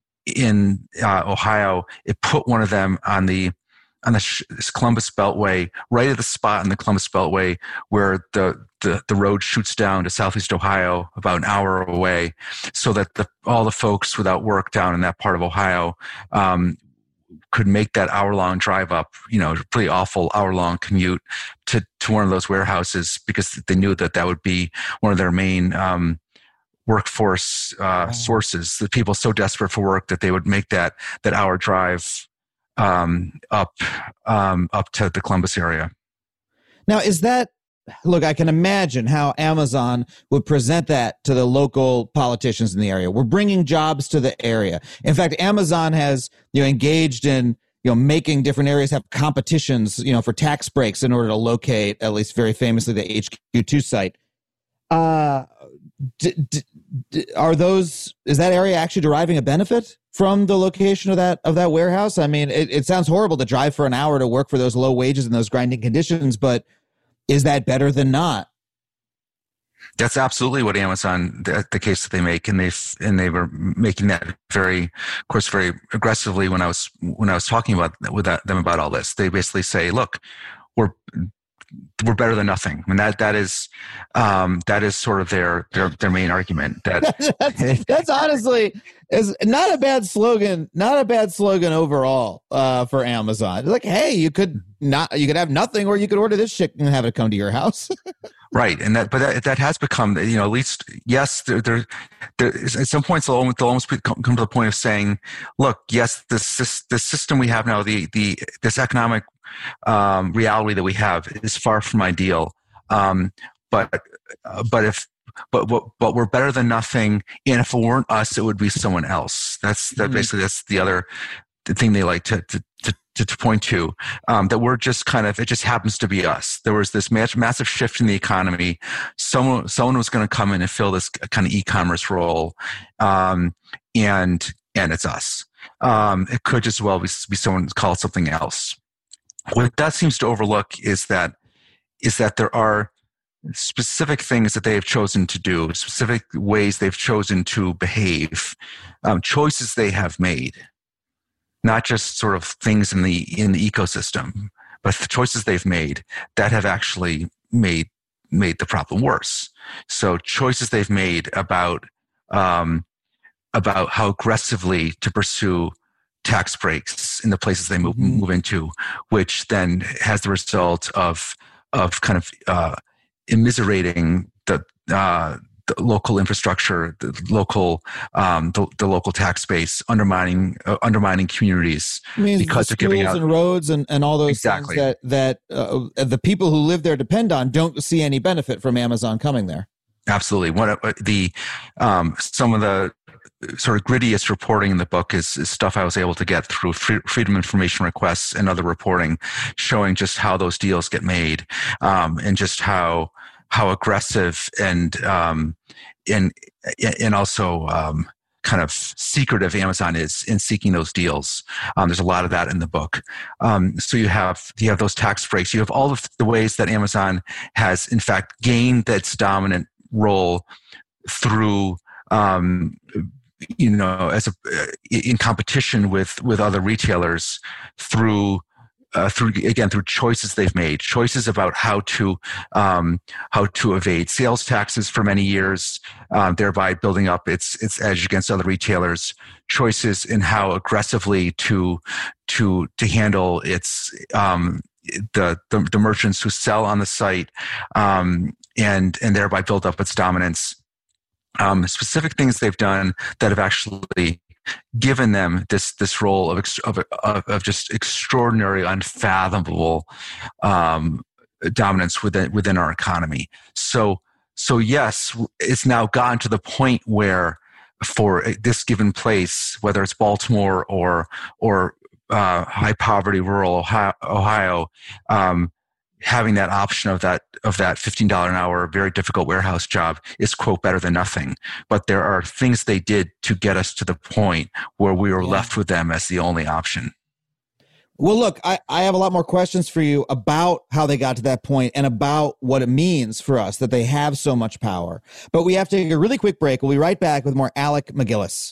[SPEAKER 7] in uh, Ohio, it put one of them on the on the Columbus Beltway, right at the spot in the Columbus Beltway where the, the, the road shoots down to Southeast Ohio about an hour away, so that the, all the folks without work down in that part of Ohio um, could make that hour-long drive up, you know, pretty awful hour-long commute to, to one of those warehouses, because they knew that that would be one of their main um, workforce uh, wow. sources. The people so desperate for work that they would make that that hour drive um, up um, up to the Columbus area.
[SPEAKER 8] Now, is that, look, I can imagine how Amazon would present that to the local politicians in the area. We're bringing jobs to the area. In fact, Amazon has, you know, engaged in, you know, making different areas have competitions, you know, for tax breaks in order to locate, at least very famously, the H Q two site. Uh, d- d- d- are those, is that area actually deriving a benefit from the location of that of that warehouse? I mean, it, it sounds horrible to drive for an hour to work for those low wages and those grinding conditions, but is that better than not?
[SPEAKER 7] That's absolutely what Amazon, the, the case that they make, and they and they were making that very, of course, very aggressively when I was when I was talking about with that, them about all this. They basically say, "Look, we're we're better than nothing." I mean, that that is um, that is sort of their their their main argument. That
[SPEAKER 8] that's, that's honestly is not a bad slogan. Not a bad slogan overall uh, for Amazon. Like, hey, you could not you could have nothing, or you could order this shit and have it come to your house.
[SPEAKER 7] Right, and that, but that, that has become, you know, at least, yes, there, there, there at some points they'll almost, they'll almost come to the point of saying, look, yes, this, this, this system we have now, the, the, this economic um, reality that we have is far from ideal. Um, but, uh, but if, but, but, but we're better than nothing. And if it weren't us, it would be someone else. That's that. Mm-hmm. Basically, that's the other the thing they like to, to, to to, to point to, um, that we're just kind of, it just happens to be us. There was this ma- massive shift in the economy. Someone, someone was going to come in and fill this kind of e-commerce role. Um, and, and it's us. Um, it could just well be, be someone called something else. What that seems to overlook is that, is that there are specific things that they have chosen to do, specific ways they've chosen to behave, um, choices they have made, not just sort of things in the in the ecosystem, but the choices they've made that have actually made made the problem worse. So choices they've made about um, about how aggressively to pursue tax breaks in the places they move
[SPEAKER 8] Mm-hmm.
[SPEAKER 7] move into, which then has the result of of kind of uh, immiserating the, uh, the local infrastructure, the local um, the, the local tax base, undermining uh, undermining communities
[SPEAKER 8] I mean,
[SPEAKER 7] because
[SPEAKER 8] the
[SPEAKER 7] they're giving
[SPEAKER 8] schools
[SPEAKER 7] out
[SPEAKER 8] and roads and, and all those
[SPEAKER 7] Exactly.
[SPEAKER 8] things that that uh, the people who live there depend on don't see any benefit from Amazon coming there.
[SPEAKER 7] Absolutely. One of the um, some of the sort of grittiest reporting in the book is, is stuff I was able to get through free, freedom of information requests and other reporting, showing just how those deals get made, um, and just how how aggressive and um, and and also um, kind of secretive Amazon is in seeking those deals. Um, there's a lot of that in the book. Um, so you have you have those tax breaks. You have all of the ways that Amazon has, in fact, gained its dominant role through um, you know, as a in competition with with other retailers through uh, through again through choices they've made, choices about how to um, how to evade sales taxes for many years, um, thereby building up its its edge against other retailers. Choices in how aggressively to to to handle its um, the, the the merchants who sell on the site, um, and and thereby build up its dominance. Um, specific things they've done that have actually given them this this role of ex- of, of, of just extraordinary, unfathomable um, dominance within within our economy. So so yes, it's now gotten to the point where for this given place, whether it's Baltimore or or uh, high poverty rural Ohio, Ohio um, having that option of that of that fifteen dollars an hour, very difficult warehouse job is, quote, better than nothing. But there are things they did to get us to the point where we were
[SPEAKER 8] Yeah.
[SPEAKER 7] left with them as the only option.
[SPEAKER 8] Well, look, I, I have a lot more questions for you about how they got to that point and about what it means for us that they have so much power. But we have to take a really quick break. We'll be right back with more Alec MacGillis.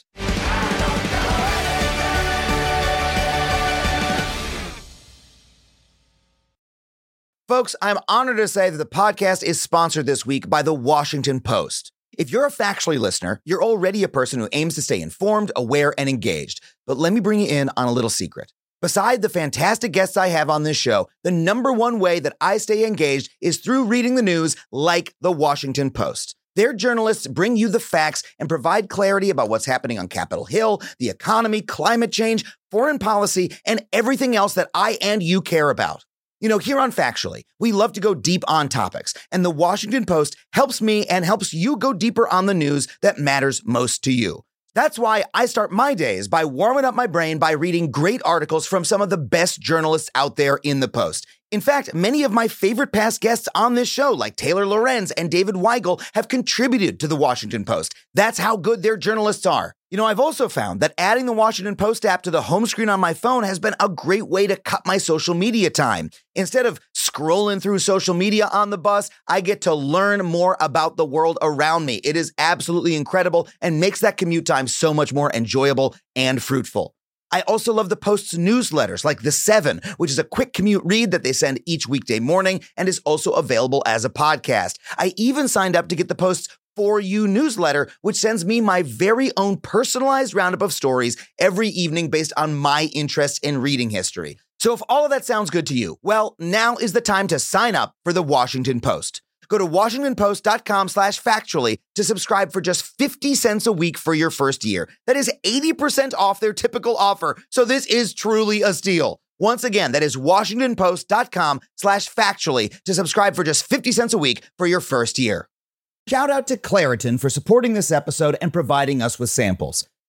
[SPEAKER 1] Folks, I'm honored to say that the podcast is sponsored this week by The Washington Post. If you're a Factually listener, you're already a person who aims to stay informed, aware, and engaged. But let me bring you in on a little secret. Beside the fantastic guests I have on this show, the number one way that I stay engaged is through reading the news like The Washington Post. Their journalists bring you the facts and provide clarity about what's happening on Capitol Hill, the economy, climate change, foreign policy, and everything else that I and you care about. You know, here on Factually, we love to go deep on topics, and The Washington Post helps me and helps you go deeper on the news that matters most to you. That's why I start my days by warming up my brain by reading great articles from some of the best journalists out there in the Post. In fact, many of my favorite past guests on this show, like Taylor Lorenz and David Weigel, have contributed to The Washington Post. That's how good their journalists are. You know, I've also found that adding the Washington Post app to the home screen on my phone has been a great way to cut my social media time. Instead of scrolling through social media on the bus, I get to learn more about the world around me. It is absolutely incredible and makes that commute time so much more enjoyable and fruitful. I also love the Post's newsletters like The Seven, which is a quick commute read that they send each weekday morning and is also available as a podcast. I even signed up to get the Post's For You newsletter, which sends me my very own personalized roundup of stories every evening based on my interest in reading history. So if all of that sounds good to you, well, now is the time to sign up for the Washington Post. Go to washingtonpost.com slash factually to subscribe for just fifty cents a week for your first year. That is eighty percent off their typical offer, so this is truly a steal. Once again, that is washingtonpost.com slash factually to subscribe for just fifty cents a week for your first year. Shout out to Claritin for supporting this episode and providing us with samples.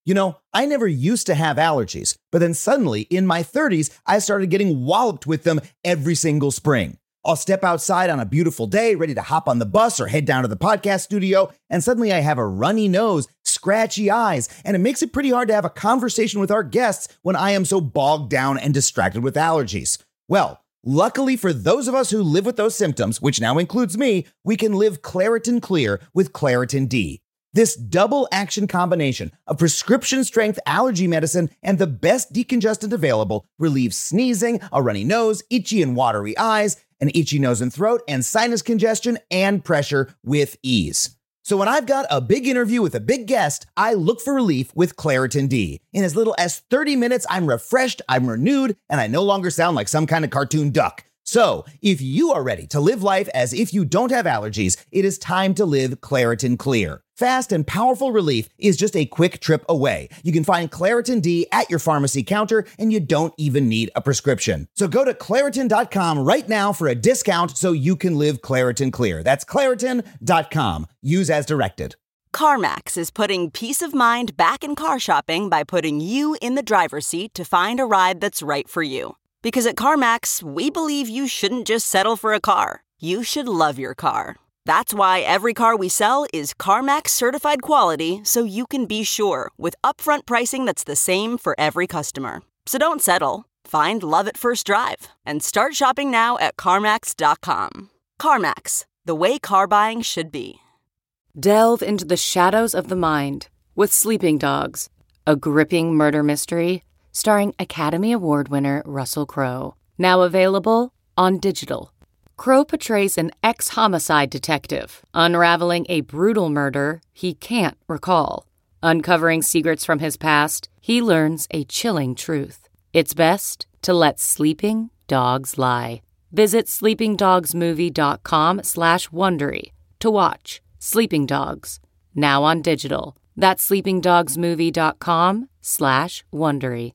[SPEAKER 1] You know, I never used to have allergies, but then suddenly in my thirties, I started getting walloped with them every single spring. I'll step outside on a beautiful day, ready to hop on the bus or head down to the podcast studio, and suddenly I have a runny nose, scratchy eyes, and it makes it pretty hard to have a conversation with our guests when I am so bogged down and distracted with allergies. Well, luckily for those of us who live with those symptoms, which now includes me, we can live Claritin Clear with Claritin D. This double action combination of prescription strength allergy medicine and the best decongestant available relieves sneezing, a runny nose, itchy and watery eyes, an itchy nose and throat, and sinus congestion and pressure with ease. So when I've got a big interview with a big guest, I look for relief with Claritin D. In as little as thirty minutes, I'm refreshed, I'm renewed, and I no longer sound like some kind of cartoon duck. So, if you are ready to live life as if you don't have allergies, it is time to live Claritin Clear. Fast and powerful relief is just a quick trip away. You can find Claritin D at your pharmacy counter, and you don't even need a prescription. So go to Claritin dot com right now for a discount so you can live Claritin Clear. That's Claritin dot com. Use as directed.
[SPEAKER 9] CarMax is putting peace of mind back in car shopping by putting you in the driver's seat to find a ride that's right for you. Because at CarMax, we believe you shouldn't just settle for a car. You should love your car. That's why every car we sell is CarMax certified quality, so you can be sure with upfront pricing that's the same for every customer. So don't settle. Find love at first drive and start shopping now at CarMax dot com. CarMax, the way car buying should be.
[SPEAKER 10] Delve into the shadows of the mind with Sleeping Dogs, a gripping murder mystery starring Academy Award winner Russell Crowe. Now available on digital. Crowe portrays an ex-homicide detective unraveling a brutal murder he can't recall. Uncovering secrets from his past, he learns a chilling truth. It's best to let sleeping dogs lie. Visit sleeping dogs movie dot com slash Wondery to watch Sleeping Dogs, now on digital. That's sleeping dogs movie dot com slash Wondery.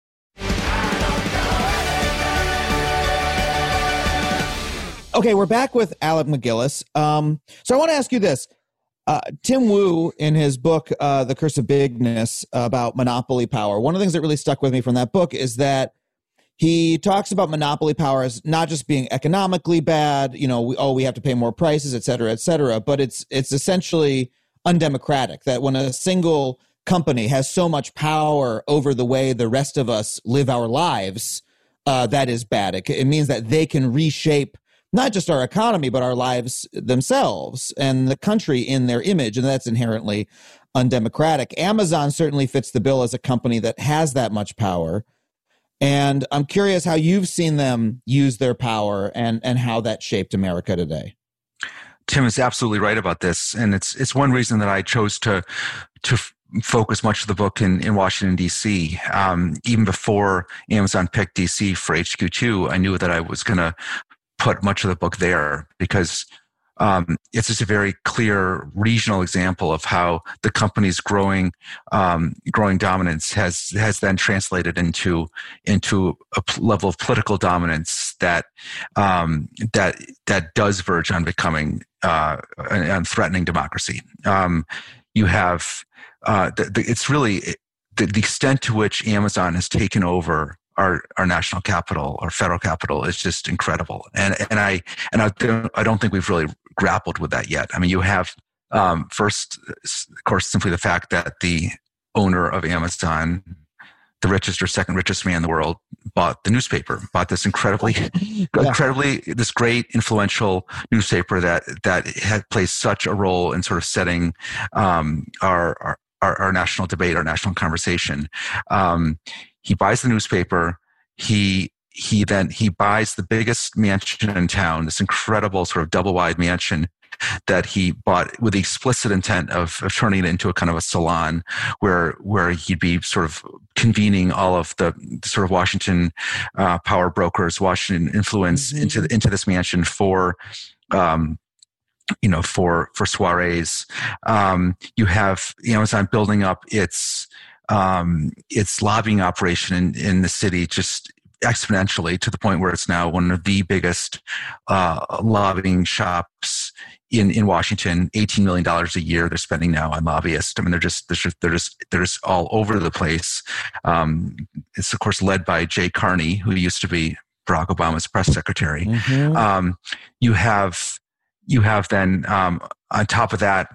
[SPEAKER 8] Okay, we're back with Alec MacGillis. Um, so I want to ask you this. Uh, Tim Wu, in his book, uh, The Curse of Bigness, uh, about monopoly power, one of the things that really stuck with me from that book is that he talks about monopoly power as not just being economically bad, you know, we, oh, we have to pay more prices, et cetera, et cetera, but it's it's essentially undemocratic, that when a single company has so much power over the way the rest of us live our lives, uh, that is bad. It, it means that they can reshape not just our economy, but our lives themselves and the country in their image, and that's inherently undemocratic. Amazon certainly fits the bill as a company that has that much power, and I'm curious how you've seen them use their power and, and how that shaped America today.
[SPEAKER 7] Tim is absolutely right about this, and it's it's one reason that I chose to to f- focus much of the book in, in Washington, D C. Um, even before Amazon picked D C for H Q two, I knew that I was going to put much of the book there because um, it's just a very clear regional example of how the company's growing um, growing dominance has has then translated into into a p- level of political dominance that um, that that does verge on becoming uh, and threatening democracy. Um, you have uh, the, the, it's really the, the extent to which Amazon has taken over Our, our national capital, our federal capital, is just incredible, and and I and I don't I don't think we've really grappled with that yet. I mean, you have um, first, of course, simply the fact that the owner of Amazon, the richest or second richest man in the world, bought the newspaper, bought this incredibly, yeah. incredibly this great influential newspaper that that had plays such a role in sort of setting um, our, our our our national debate, our national conversation. Um, He buys the newspaper. He he then he buys the biggest mansion in town, this incredible sort of double wide mansion that he bought with the explicit intent of, of turning it into a kind of a salon where where he'd be sort of convening all of the, the sort of Washington uh, power brokers, Washington influence mm-hmm. into into this mansion for. Um, you know, for for soirees. Um, you have Amazon building up its. Um, its lobbying operation in, in the city just exponentially to the point where it's now one of the biggest uh, lobbying shops in, in Washington. eighteen million dollars a year they're spending now on lobbyists. I mean, they're just they're just they're just, they're just all over the place. Um, it's of course led by Jay Carney, who used to be Barack Obama's press secretary. Mm-hmm. Um, you have you have then um, on top of that,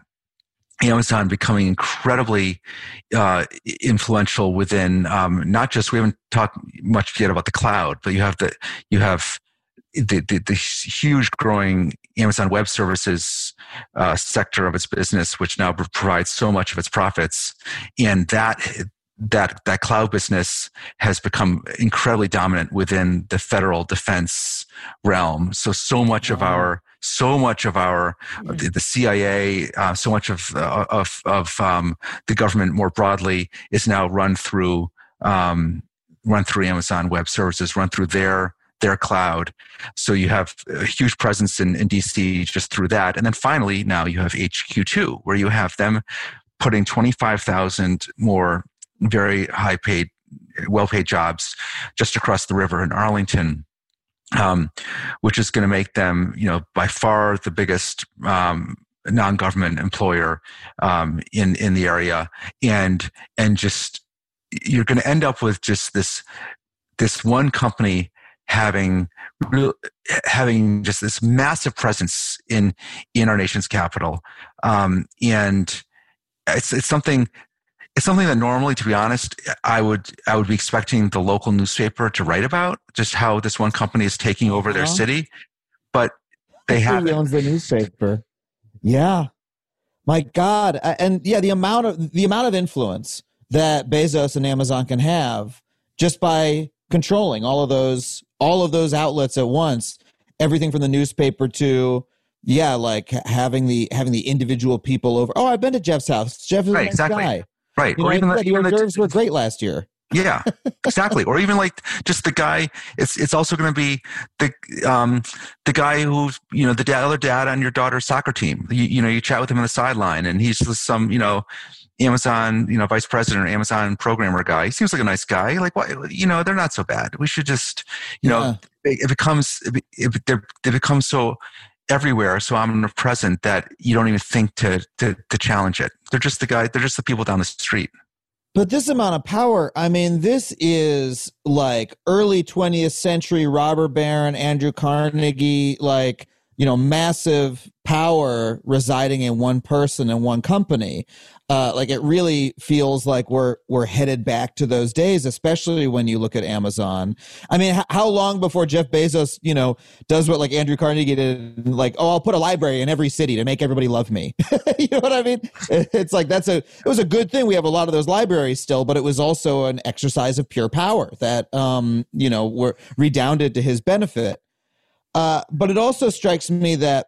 [SPEAKER 7] Amazon becoming incredibly uh, influential within um, not just, we haven't talked much yet about the cloud, but you have the you have the the, the huge growing Amazon Web Services uh, sector of its business, which now provides so much of its profits, and that that that cloud business has become incredibly dominant within the federal defense realm. So so much of our So much of our, the, the C I A, uh, so much of uh, of of um, the government more broadly is now run through um, run through Amazon Web Services, run through their their cloud. So you have a huge presence in, in D C just through that, and then finally now you have H Q two, where you have them putting twenty-five thousand more very high paid, well paid jobs just across the river in Arlington. Um, which is going to make them, you know, by far the biggest um, non-government employer um, in in the area, and and just you're going to end up with just this this one company having real, having just this massive presence in in our nation's capital, um, and it's it's something. It's something that normally, to be honest, I would I would be expecting the local newspaper to write about, just how this one company is taking over their city, but they haven't.
[SPEAKER 8] Who owns the newspaper? Yeah, my God, and yeah, the amount of the amount of influence that Bezos and Amazon can have just by controlling all of those all of those outlets at once, everything from the newspaper to yeah, like having the having the individual people over. Oh, I've been to Jeff's house. Jeff is
[SPEAKER 7] right,
[SPEAKER 8] a nice
[SPEAKER 7] exactly.
[SPEAKER 8] guy.
[SPEAKER 7] Right.
[SPEAKER 8] You
[SPEAKER 7] or
[SPEAKER 8] know,
[SPEAKER 7] even,
[SPEAKER 8] the,
[SPEAKER 7] even
[SPEAKER 8] the hors d'oeuvres
[SPEAKER 7] the,
[SPEAKER 8] were great last year.
[SPEAKER 7] Yeah, exactly. Or even like just the guy, it's it's also going to be the um, the guy who's, you know, the dad, other dad on your daughter's soccer team. You, you know, you chat with him on the sideline and he's just some, you know, Amazon, you know, vice president or Amazon programmer guy. He seems like a nice guy. Like, what, you know, they're not so bad. We should just, you yeah. know, it becomes, it, it, it becomes so everywhere, so omnipresent that you don't even think to, to to challenge it. They're just the guy. They're just the people down the street.
[SPEAKER 8] But this amount of power, I mean, this is like early twentieth century robber baron Andrew Carnegie, like, you know, massive power residing in one person and one company. Uh, like it really feels like we're we're headed back to those days, especially when you look at Amazon. I mean, h- how long before Jeff Bezos, you know, does what like Andrew Carnegie did, like, oh, I'll put a library in every city to make everybody love me. You know what I mean? It's like that's a it was a good thing. We have a lot of those libraries still, but it was also an exercise of pure power that um, you know, were redounded to his benefit. Uh, but it also strikes me that,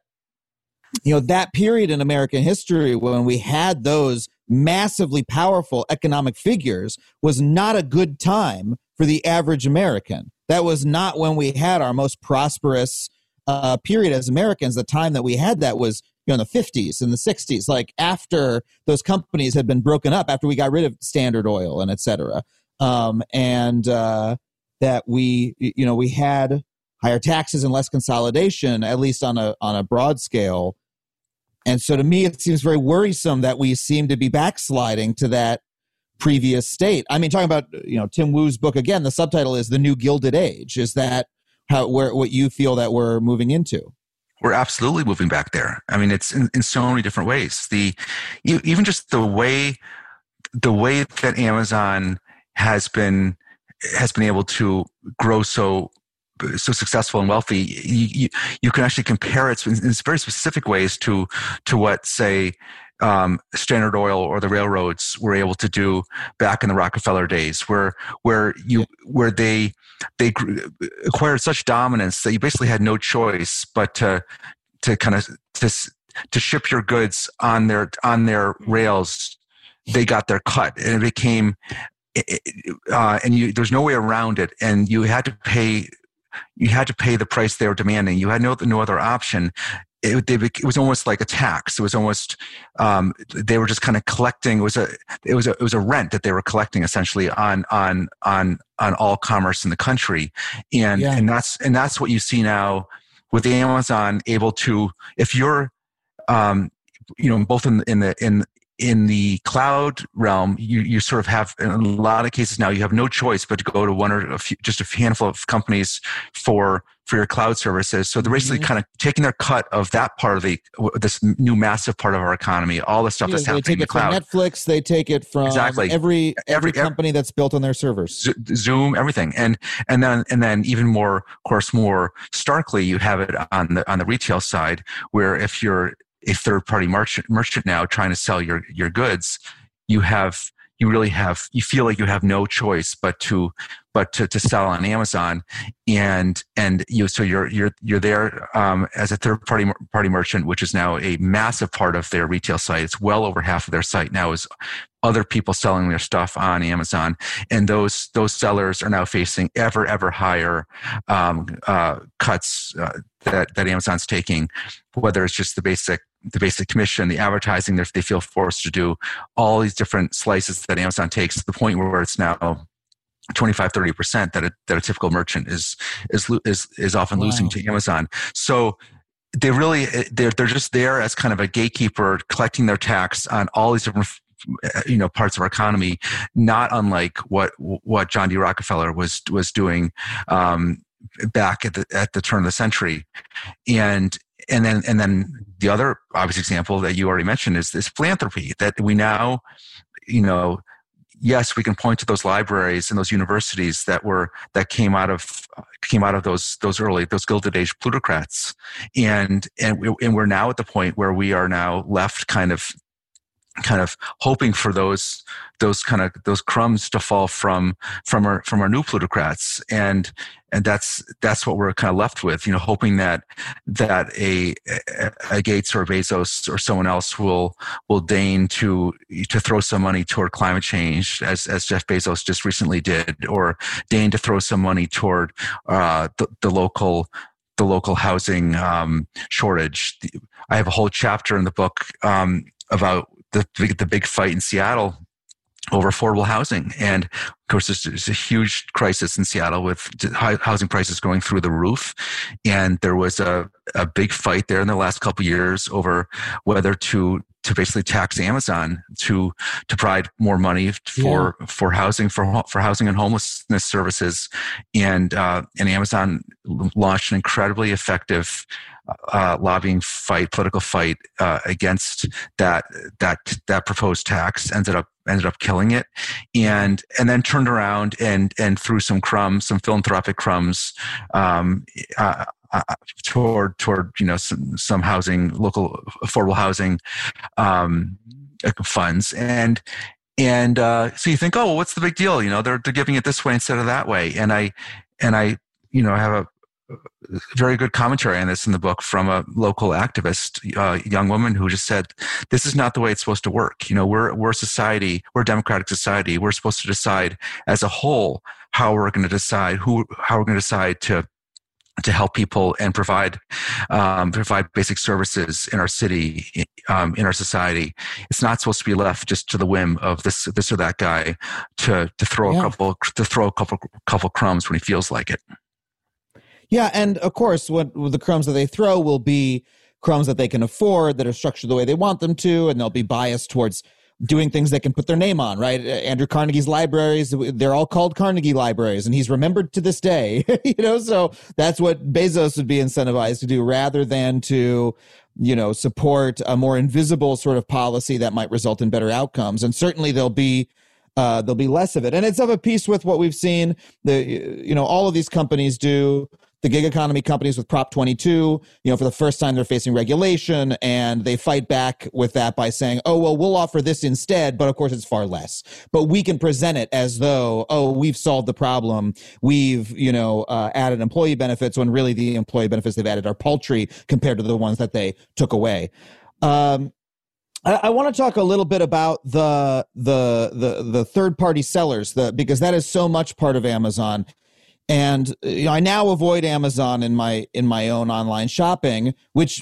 [SPEAKER 8] you know, that period in American history when we had those massively powerful economic figures was not a good time for the average American. That was not when we had our most prosperous uh, period as Americans. The time that we had that was, you know, in the fifties and the sixties, like after those companies had been broken up, after we got rid of Standard Oil and et cetera. Um, and uh, that we, you know, we had higher taxes and less consolidation, at least on a on a broad scale. And so to me, it seems very worrisome that we seem to be backsliding to that previous state. I mean, talking about, you know, Tim Wu's book again, the subtitle is The New Gilded Age. Is that how where what you feel that we're moving into?
[SPEAKER 7] We're absolutely moving back there. I mean, it's in, in so many different ways. The even just the way the way that Amazon has been has been able to grow so so successful and wealthy, you, you, you can actually compare it in, in very specific ways to to what, say, um, Standard Oil or the railroads were able to do back in the Rockefeller days, where where you where they they acquired such dominance that you basically had no choice but to to kind of to to ship your goods on their on their rails. They got their cut, and it became, uh, and you there's no way around it, and you had to pay. You had to pay the price they were demanding. You had no no other option. it, they, it was almost like a tax. It was almost um, they were just kind of collecting. It was a it was a it was a rent that they were collecting essentially on on on on all commerce in the country, and
[SPEAKER 6] Yeah.
[SPEAKER 7] and that's and that's what you see now with Amazon able to, if you're um, you know, both in in the in in the cloud realm, you, you sort of have, in a lot of cases now, you have no choice but to go to one or a few, just a handful of companies for for your cloud services. So they're basically
[SPEAKER 6] Mm-hmm.
[SPEAKER 7] kind of taking their cut of that part of the this new massive part of our economy. All the stuff
[SPEAKER 8] Yeah,
[SPEAKER 7] that's
[SPEAKER 8] they
[SPEAKER 7] happening
[SPEAKER 8] take
[SPEAKER 7] in the
[SPEAKER 8] it from
[SPEAKER 7] cloud.
[SPEAKER 8] Netflix. They take it from
[SPEAKER 7] Exactly.
[SPEAKER 8] every, every
[SPEAKER 7] Every- every-
[SPEAKER 8] company that's built on their servers.
[SPEAKER 7] Z- Zoom, everything, and and then and then even more, of course, more starkly, you have it on the on the retail side, where if you're a third party merchant merchant now trying to sell your your goods, you have you really have you feel like you have no choice but to but to, to sell on Amazon, and and you so you're you're you're there um, as a third party party merchant, which is now a massive part of their retail site. It's well over half of their site now is other people selling their stuff on Amazon, and those those sellers are now facing ever ever higher um, uh, cuts uh, that that Amazon's taking, whether it's just the basic the basic commission, the advertising that they feel forced to do, all these different slices that Amazon takes to the point where it's now twenty-five, thirty percent that a, that a typical merchant is is is is often
[SPEAKER 6] Wow.
[SPEAKER 7] losing to Amazon. So they really they're they're just there as kind of a gatekeeper, collecting their tax on all these different you know parts of our economy, not unlike what what John D. Rockefeller was was doing um, back at the at the turn of the century, and and then and then the other obvious example that you already mentioned is this philanthropy that we now, you know. Yes, we can point to those libraries and those universities that were that came out of came out of those those early those Gilded Age plutocrats, and and we, and we're now at the point where we are now left kind of kind of hoping for those those kind of those crumbs to fall from from our from our new plutocrats, and and that's that's what we're kind of left with, you know, hoping that that a a Gates or a Bezos or someone else will will deign to to throw some money toward climate change, as as Jeff Bezos just recently did, or deign to throw some money toward uh, the, the local the local housing um, shortage. I have a whole chapter in the book um, about the the big fight in Seattle over affordable housing, and of course there's, there's a huge crisis in Seattle with housing prices going through the roof, and there was a, a big fight there in the last couple of years over whether to to basically tax Amazon to to provide more money for yeah. for housing for for housing and homelessness services, and uh, and Amazon launched an incredibly effective Uh, lobbying fight, political fight uh, against that that that proposed tax. Ended up ended up killing it, and and then turned around and and threw some crumbs, some philanthropic crumbs, um, uh, uh, toward toward you know some some housing, local affordable housing um, funds, and and uh, so you think, oh, well, what's the big deal? You know, they're they're giving it this way instead of that way, and I and I you know have a very good commentary on this in the book from a local activist, uh, young woman who just said, this is not the way it's supposed to work. You know, we're, we're a society, we're a democratic society. We're supposed to decide as a whole how we're going to decide who, how we're going to decide to, to help people and provide, um, provide basic services in our city, um, in our society. It's not supposed to be left just to the whim of this, this or that guy to, to throw yeah. a couple, to throw a couple, couple crumbs when he feels like it.
[SPEAKER 8] Yeah, and of course, what the crumbs that they throw will be crumbs that they can afford, that are structured the way they want them to, and they'll be biased towards doing things they can put their name on, right? Andrew Carnegie's libraries, they're all called Carnegie libraries, and he's remembered to this day, you know, so that's what Bezos would be incentivized to do rather than to, you know, support a more invisible sort of policy that might result in better outcomes. And certainly there'll be uh, there'll be less of it. And it's of a piece with what we've seen, the, you know, all of these companies do. The gig economy companies with Prop twenty-two, you know, for the first time they're facing regulation, and they fight back with that by saying, oh, well, we'll offer this instead, but of course it's far less. But we can present it as though, oh, we've solved the problem. We've, you know, uh, added employee benefits, when really the employee benefits they've added are paltry compared to the ones that they took away. Um, I, I want to talk a little bit about the the the the third party sellers, the because that is so much part of Amazon. And you know, I now avoid Amazon in my in my own online shopping, which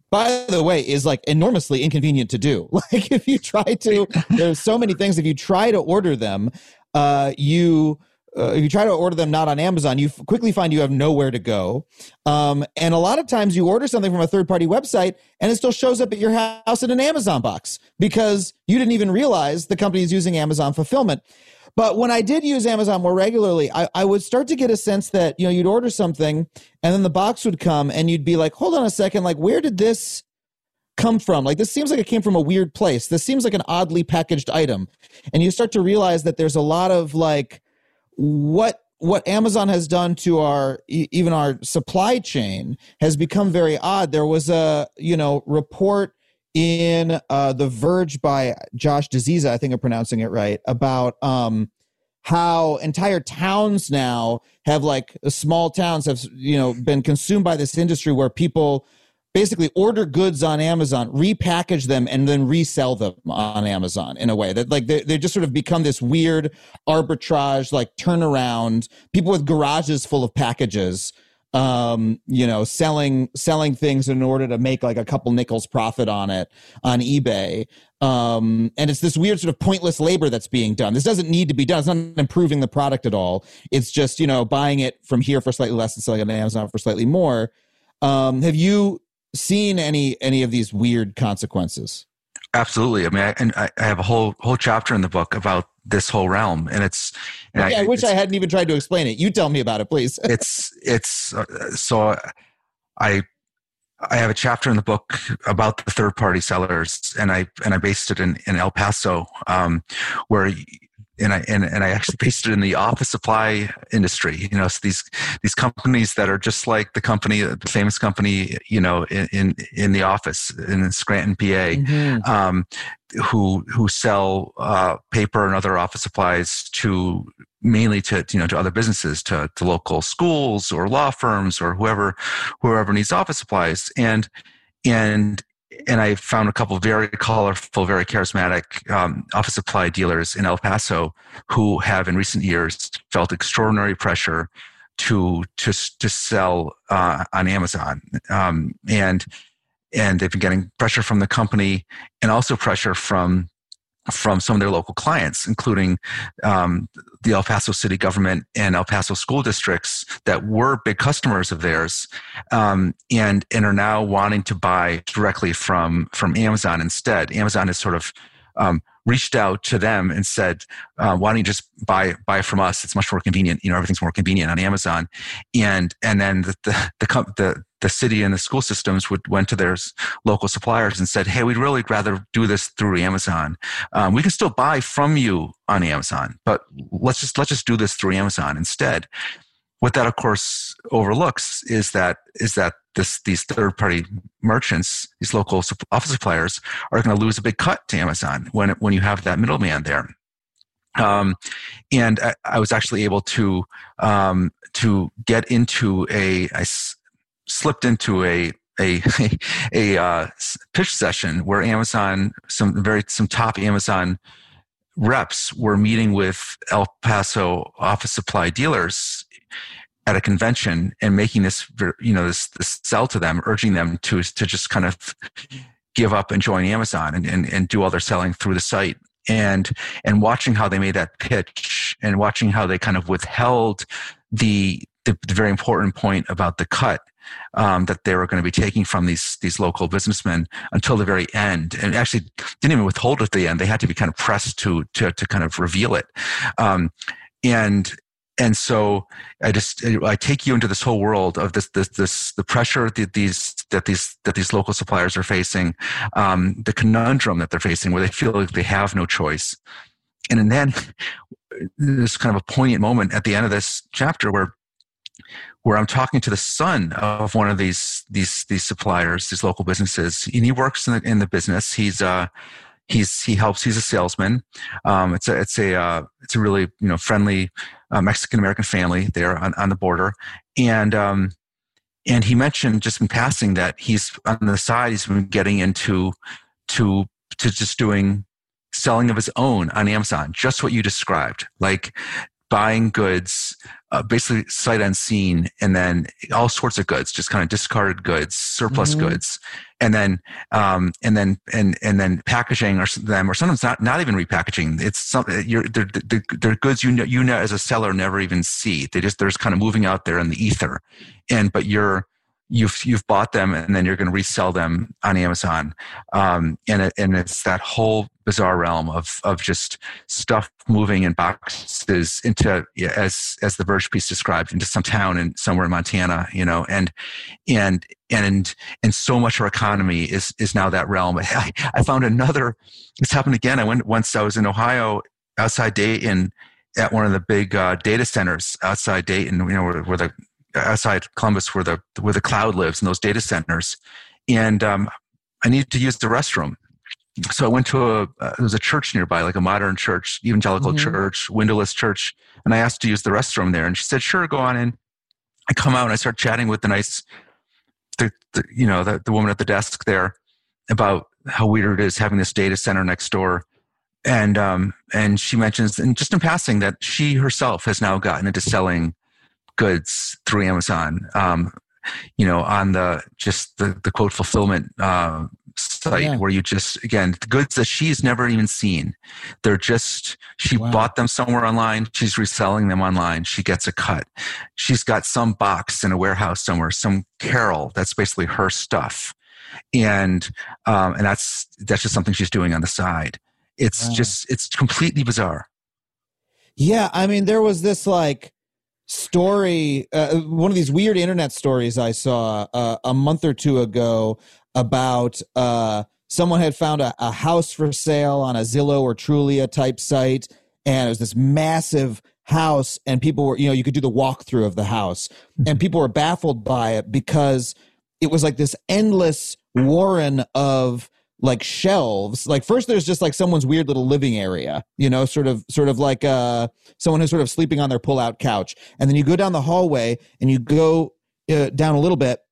[SPEAKER 8] by the way, is like enormously inconvenient to do. Like if you try to, there's so many things. If you try to order them, uh, you uh, if you try to order them not on Amazon, you f- quickly find you have nowhere to go. Um, and a lot of times you order something from a third-party website and it still shows up at your house in an Amazon box because you didn't even realize the company is using Amazon fulfillment. But when I did use Amazon more regularly, I, I would start to get a sense that, you know, you'd order something and then the box would come and you'd be like, hold on a second, like, where did this come from? Like, this seems like it came from a weird place. This seems like an oddly packaged item. And you start to realize that there's a lot of like, what what Amazon has done to our, even our supply chain has become very odd. There was a, you know, report in uh, The Verge by Josh D'Aziza, I think I'm pronouncing it right, about um, how entire towns now have like small towns have, you know, been consumed by this industry where people basically order goods on Amazon, repackage them, and then resell them on Amazon in a way that like they they just sort of become this weird arbitrage, like turnaround. People with garages full of packages, um, you know, selling selling things in order to make like a couple nickels profit on it on eBay. Um, and it's this weird sort of pointless labor that's being done. This doesn't need to be done. It's not improving the product at all. It's just, you know, buying it from here for slightly less and selling it on Amazon for slightly more. Um, have you seen any any of these weird consequences?
[SPEAKER 7] Absolutely. I mean, I, and I have a whole whole chapter in the book about this whole realm, and it's. And
[SPEAKER 8] okay, I, I wish I hadn't even tried to explain it. You tell me about it, please.
[SPEAKER 7] it's it's uh, so I I have a chapter in the book about the third party sellers, and I and I based it in in El Paso, um, where. And I and, and I actually based it in the office supply industry. You know, so these these companies that are just like the company, the famous company, you know, in in, in the office in Scranton, P A, mm-hmm. um, who who sell uh, paper and other office supplies to mainly to you know to other businesses, to to local schools or law firms or whoever whoever needs office supplies, and and. And I found a couple of very colorful, very charismatic um, office supply dealers in El Paso who have, in recent years, felt extraordinary pressure to to to sell uh, on Amazon, um, and and they've been getting pressure from the company and also pressure from from some of their local clients, including um, the El Paso city government and El Paso school districts that were big customers of theirs, um, and and are now wanting to buy directly from from Amazon instead. Amazon has sort of um, reached out to them and said, uh, "Why don't you just buy buy from us? It's much more convenient. You know, everything's more convenient on Amazon." And and then the the the, the the city and the school systems would went to their local suppliers and said, "Hey, we'd really rather do this through Amazon. Um, we can still buy from you on Amazon, but let's just let's just do this through Amazon instead." What that, of course, overlooks is that is that this these third party merchants, these local office suppliers, are going to lose a big cut to Amazon when when you have that middleman there. Um, and I, I was actually able to um, to get into a I s- slipped into a a a uh, pitch session where Amazon, some very some top Amazon reps were meeting with El Paso office supply dealers at a convention and making this, you know, this, this sell to them, urging them to to just kind of give up and join Amazon and, and, and do all their selling through the site. And and watching how they made that pitch and watching how they kind of withheld the the, the very important point about the cut um, that they were going to be taking from these these local businessmen until the very end, and actually didn't even withhold it at the end. They had to be kind of pressed to to to kind of reveal it, um, and. And so I just I take you into this whole world of this this this the pressure that these that these that these local suppliers are facing, um, the conundrum that they're facing, where they feel like they have no choice, and then there's kind of a poignant moment at the end of this chapter where where I'm talking to the son of one of these these these suppliers, these local businesses, and he works in the in the business. He's uh he's he helps. He's a salesman. Um, it's a it's a uh, it's a really you know friendly. Uh, Mexican-American family there on, on the border. And um, and he mentioned just in passing that he's on the side, he's been getting into to to just doing selling of his own on Amazon, just what you described, like buying goods uh, basically sight unseen, and then all sorts of goods, just kind of discarded goods, surplus mm-hmm. goods, and then um, and then and and then packaging or them, or sometimes not not even repackaging. It's some you're they're, they're, they're goods you know you know as a seller never even see. They just they're just kind of moving out there in the ether, and but you're. You've you've bought them, and then you're going to resell them on Amazon, um, and it, and it's that whole bizarre realm of of just stuff moving in boxes into, as as the Verge piece described, into some town in somewhere in Montana, you know, and and and and so much of our economy is is now that realm. I, I found another. This happened again. I went once. I was in Ohio, outside Dayton, at one of the big uh, data centers outside Dayton, you know, where, where the outside Columbus, where the where the cloud lives in those data centers, and um, I needed to use the restroom. So I went to a uh, there was a church nearby, like a modern church, evangelical mm-hmm. church, windowless church, and I asked to use the restroom there, and she said, "Sure, go on in." I come out and I start chatting with the nice, the, the you know the, the woman at the desk there about how weird it is having this data center next door, and um and she mentions, and just in passing, that she herself has now gotten into selling goods through Amazon, um, you know, on the just the, the quote fulfillment uh, site yeah. where you just, again, the goods that she's never even seen. They're just, she wow. bought them somewhere online. She's reselling them online. She gets a cut. She's got some box in a warehouse somewhere, some Carol, that's basically her stuff. And, um, and that's, that's just something she's doing on the side. It's wow. just, it's completely bizarre.
[SPEAKER 8] Yeah. I mean, there was this like, story, uh, one of these weird internet stories I saw uh, a month or two ago about uh, someone had found a, a house for sale on a Zillow or Trulia type site, and it was this massive house, and people were, you know, you could do the walkthrough of the house, and people were baffled by it because it was like this endless warren of like shelves. Like first there's just like someone's weird little living area, you know, sort of, sort of like uh, someone who's sort of sleeping on their pull-out couch. And then you go down the hallway and you go uh, down a little bit,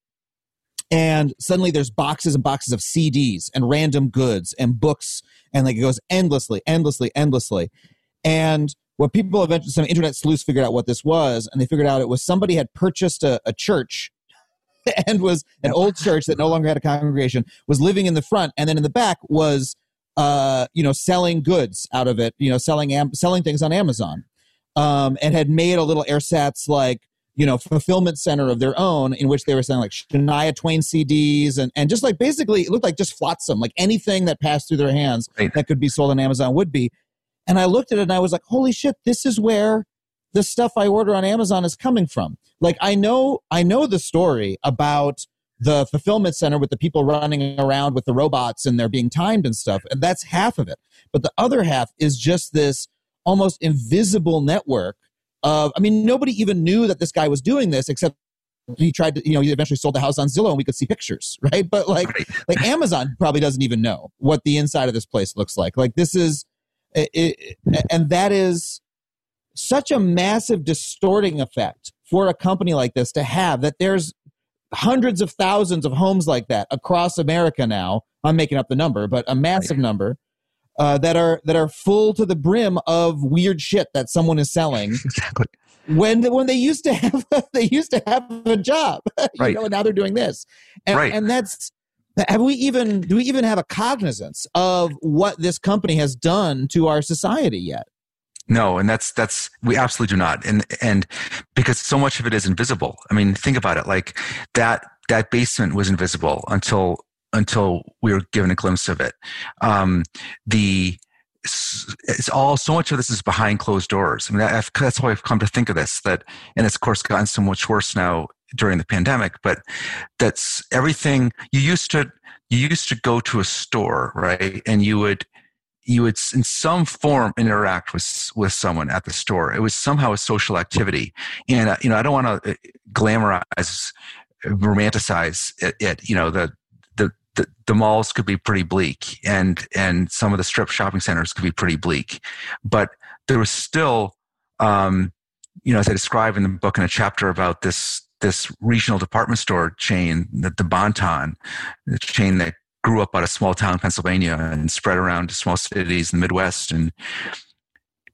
[SPEAKER 8] and suddenly there's boxes and boxes of C Ds and random goods and books. And like it goes endlessly, endlessly, endlessly. And what people eventually, some internet sleuths figured out what this was. And they figured out it was somebody had purchased a, a church and was an old church that no longer had a congregation, was living in the front, and then in the back was, uh, you know, selling goods out of it, you know, selling am- selling things on Amazon, um, and had made a little ersatz like, you know, fulfillment center of their own in which they were selling like Shania Twain C Ds and and just like basically it looked like just flotsam, like anything that passed through their hands right. that could be sold on Amazon would be. And I looked at it and I was like, holy shit, this is where the stuff I order on Amazon is coming from. Like I know, I know the story about the fulfillment center with the people running around with the robots and they're being timed and stuff. And that's half of it. But the other half is just this almost invisible network of, I mean, nobody even knew that this guy was doing this except he tried to, you know, he eventually sold the house on Zillow and we could see pictures, right? But like, right. like Amazon probably doesn't even know what the inside of this place looks like. Like this is, it, it, and that is such a massive distorting effect for a company like this to have, that there's hundreds of thousands of homes like that across America now. I'm making up the number, but a massive right. number uh, that are that are full to the brim of weird shit that someone is selling.
[SPEAKER 7] Exactly.
[SPEAKER 8] When when they used to have they used to have a job, you
[SPEAKER 7] right.
[SPEAKER 8] know, and now they're doing this, and,
[SPEAKER 7] right.
[SPEAKER 8] and that's. Have we even do we even have a cognizance of what this company has done to our society yet?
[SPEAKER 7] No, and that's that's we absolutely do not, and and because so much of it is invisible. I mean, think about it. Like that that basement was invisible until until we were given a glimpse of it. Um, the it's all so much of this is behind closed doors. I mean, that, that's how I've come to think of this. That and it's of course gotten so much worse now during the pandemic. But that's everything. You used to you used to go to a store, right, and you would. You would in some form interact with with someone at the store. It was somehow a social activity. And, uh, you know, I don't want to glamorize, romanticize it, it. You know, the, the, the, the malls could be pretty bleak and, and some of the strip shopping centers could be pretty bleak. But there was still, um, you know, as I describe in the book in a chapter about this, this regional department store chain, the, the Bon-Ton, the chain that grew up out of small town Pennsylvania and spread around to small cities in the Midwest. And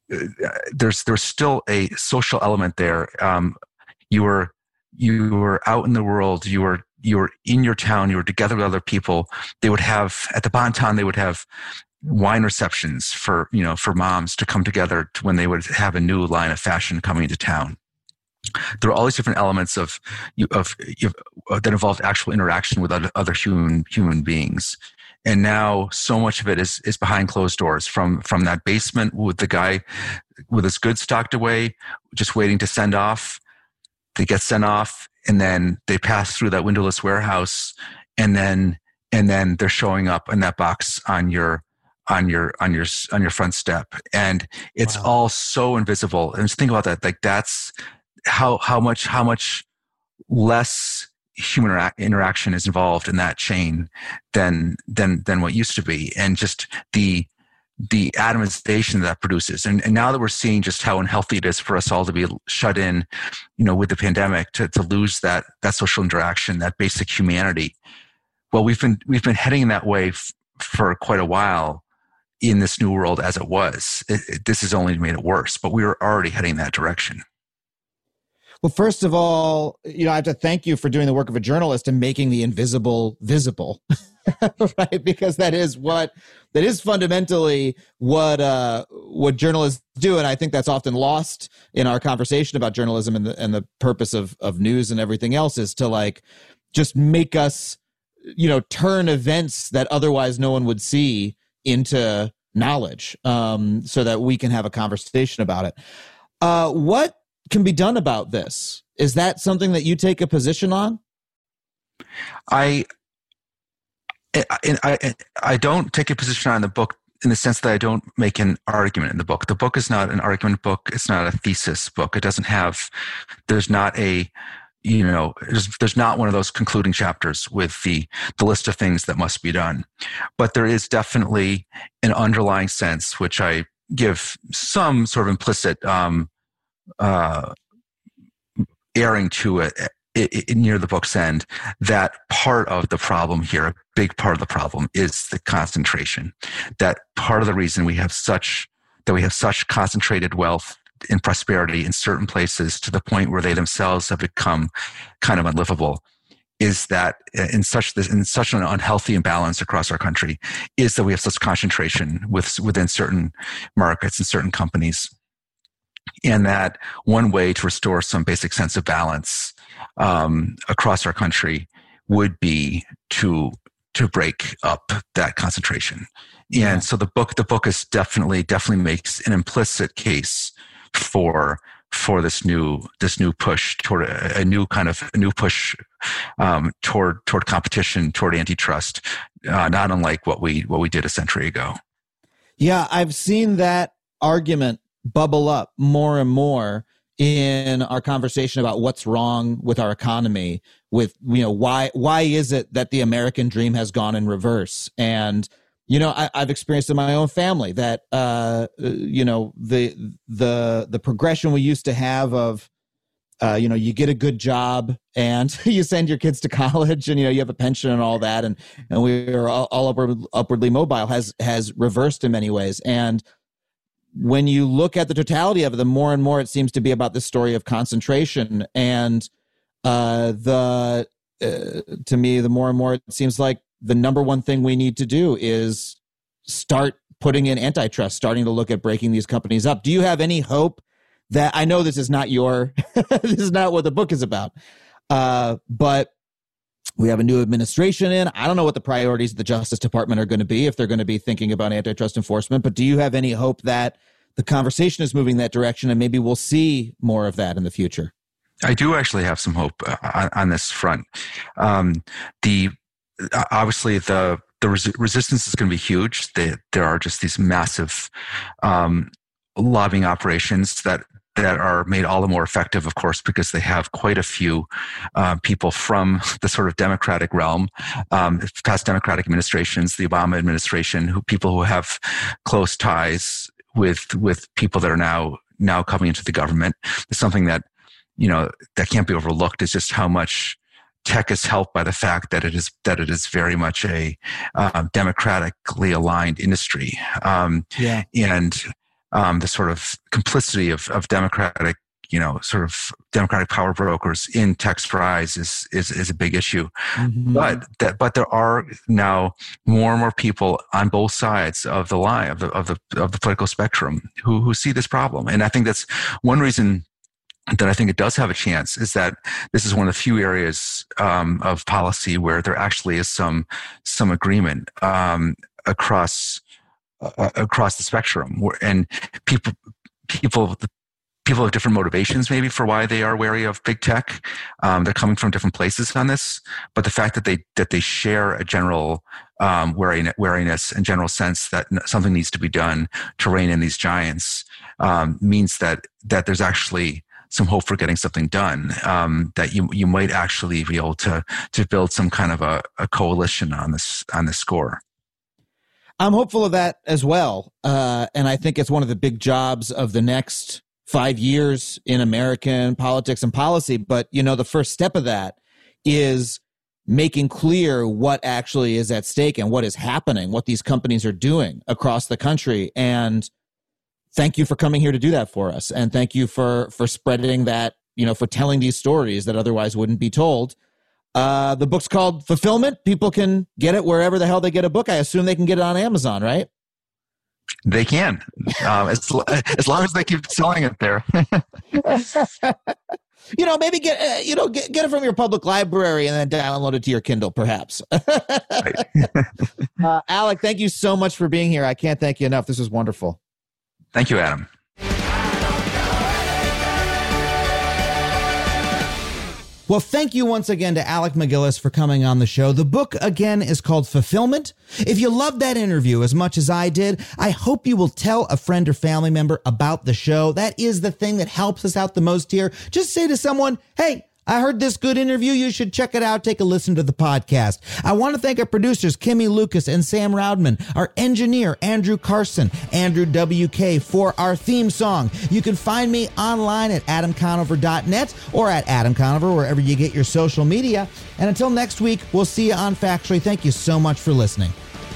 [SPEAKER 7] there's there's still a social element there. Um, you were you were out in the world. You were you were in your town. You were together with other people. They would have at the Bon-Ton. They would have wine receptions for you know for moms to come together to when they would have a new line of fashion coming into town. There are all these different elements of of, of that involved actual interaction with other, other human human beings. And now so much of it is is behind closed doors, from from that basement with the guy with his goods stocked away, just waiting to send off. They get sent off, and then they pass through that windowless warehouse, and then and then they're showing up in that box on your on your on your on your front step. And it's wow. all so invisible. And just think about that. Like that's how how much how much less human intera- interaction is involved in that chain than than than what used to be, and just the the atomization that produces. And, and now that we're seeing just how unhealthy it is for us all to be shut in, you know, with the pandemic, to to lose that that social interaction, that basic humanity. Well, we've been we've been heading that way f- for quite a while in this new world as it was. It, it, this has only made it worse, but we were already heading that direction.
[SPEAKER 8] Well, first of all, you know, I have to thank you for doing the work of a journalist and making the invisible visible, right? Because that is what that is fundamentally what uh, what journalists do, and I think that's often lost in our conversation about journalism and the and the purpose of of news and everything else is to like just make us, you know, turn events that otherwise no one would see into knowledge, um, so that we can have a conversation about it. Uh, what can be done about this? Is that something that you take a position on?
[SPEAKER 7] I, I, I, I don't take a position on the book in the sense that I don't make an argument in the book. The book is not an argument book. It's not a thesis book. It doesn't have, there's not a, you know, there's, there's not one of those concluding chapters with the, the list of things that must be done. But there is definitely an underlying sense, which I give some sort of implicit um, uh, airing to it, it, it near the book's end, that part of the problem here, a big part of the problem, is the concentration. That part of the reason we have such that we have such concentrated wealth and prosperity in certain places to the point where they themselves have become kind of unlivable, is that in such this in such an unhealthy imbalance across our country, is that we have such concentration with within certain markets and certain companies. And that one way to restore some basic sense of balance um, across our country would be to to break up that concentration.
[SPEAKER 8] Yeah.
[SPEAKER 7] And so the book the book is definitely definitely makes an implicit case for for this new this new push toward a, a new kind of a new push um, toward toward competition, toward antitrust, uh, not unlike what we what we did a century ago.
[SPEAKER 8] Yeah, I've seen that argument bubble up more and more in our conversation about what's wrong with our economy, with, you know, why why is it that the American dream has gone in reverse? And, you know, I, I've experienced in my own family that, uh, you know, the the the progression we used to have of, uh, you know, you get a good job and you send your kids to college and, you know, you have a pension and all that. And, and we're all, all upward, upwardly mobile has has reversed in many ways. And when you look at the totality of it, the more and more it seems to be about this story of concentration. And uh, the uh, to me, the more and more it seems like the number one thing we need to do is start putting in antitrust, starting to look at breaking these companies up. Do you have any hope that, I know this is not your, this is not what the book is about, uh, but we have a new administration in. I don't know what the priorities of the Justice Department are going to be, if they're going to be thinking about antitrust enforcement, but do you have any hope that the conversation is moving that direction and maybe we'll see more of that in the future?
[SPEAKER 7] I do actually have some hope uh, on, on this front. Um, the obviously the the res- resistance is going to be huge. They, there are just these massive um, lobbying operations that that are made all the more effective, of course, because they have quite a few uh, people from the sort of Democratic realm, um, past Democratic administrations, the Obama administration, who people who have close ties with with people that are now now coming into the government. It's something that, you know, that can't be overlooked, is just how much tech is helped by the fact that it is that it is very much a uh, democratically aligned industry. Um,
[SPEAKER 8] yeah.
[SPEAKER 7] And um, the sort of complicity of, of Democratic, you know, sort of Democratic power brokers in text rise is is, is a big issue. Mm-hmm. But that but there are now more and more people on both sides of the line of the of the of the political spectrum who who see this problem, and I think that's one reason that I think it does have a chance is that this is one of the few areas um, of policy where there actually is some some agreement um, across uh, across the spectrum, and people people people have different motivations maybe for why they are wary of big tech. Um, they're coming from different places on this, but the fact that they that they share a general um, wariness and general sense that something needs to be done to rein in these giants um, means that that there's actually some hope for getting something done, um, that you you might actually be able to to build some kind of a, a coalition on this on this score.
[SPEAKER 8] I'm hopeful of that as well, uh, and I think it's one of the big jobs of the next five years in American politics and policy. But you know, the first step of that is making clear what actually is at stake and what is happening, what these companies are doing across the country, and thank you for coming here to do that for us. And thank you for, for spreading that, you know, for telling these stories that otherwise wouldn't be told. Uh, the book's called Fulfillment. People can get it wherever the hell they get a book. I assume they can get it on Amazon, right?
[SPEAKER 7] They can, um, as, as long as they keep selling it there.
[SPEAKER 8] You know, maybe get, uh, you know, get, get it from your public library and then download it to your Kindle, perhaps. uh, Alec, thank you so much for being here. I can't thank you enough. This was wonderful.
[SPEAKER 7] Thank you, Adam.
[SPEAKER 6] Well, thank you once again to Alec MacGillis for coming on the show. The book, again, is called Fulfillment. If you loved that interview as much as I did, I hope you will tell a friend or family member about the show. That is the thing that helps us out the most here. Just say to someone, hey, I heard this good interview. You should check it out. Take a listen to the podcast. I want to thank our producers, Kimmy Lucas and Sam Roudman, our engineer, Andrew Carson, Andrew W K, for our theme song. You can find me online at adam conover dot net or at Adam Conover, wherever you get your social media. And until next week, we'll see you on Factually. Thank you so much for listening.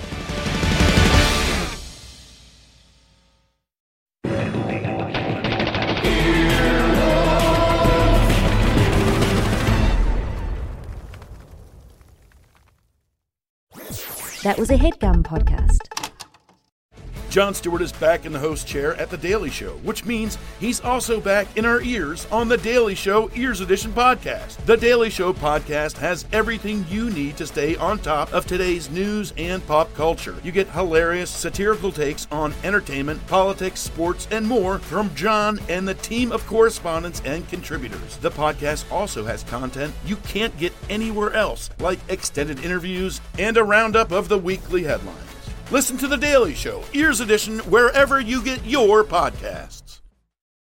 [SPEAKER 11] That was a HeadGum podcast.
[SPEAKER 12] Jon Stewart is back in the host chair at The Daily Show, which means he's also back in our ears on The Daily Show Ears Edition podcast. The Daily Show podcast has everything you need to stay on top of today's news and pop culture. You get hilarious, satirical takes on entertainment, politics, sports, and more from Jon and the team of correspondents and contributors. The podcast also has content you can't get anywhere else, like extended interviews and a roundup of the weekly headlines. Listen to The Daily Show, Ears Edition, wherever you get your podcasts.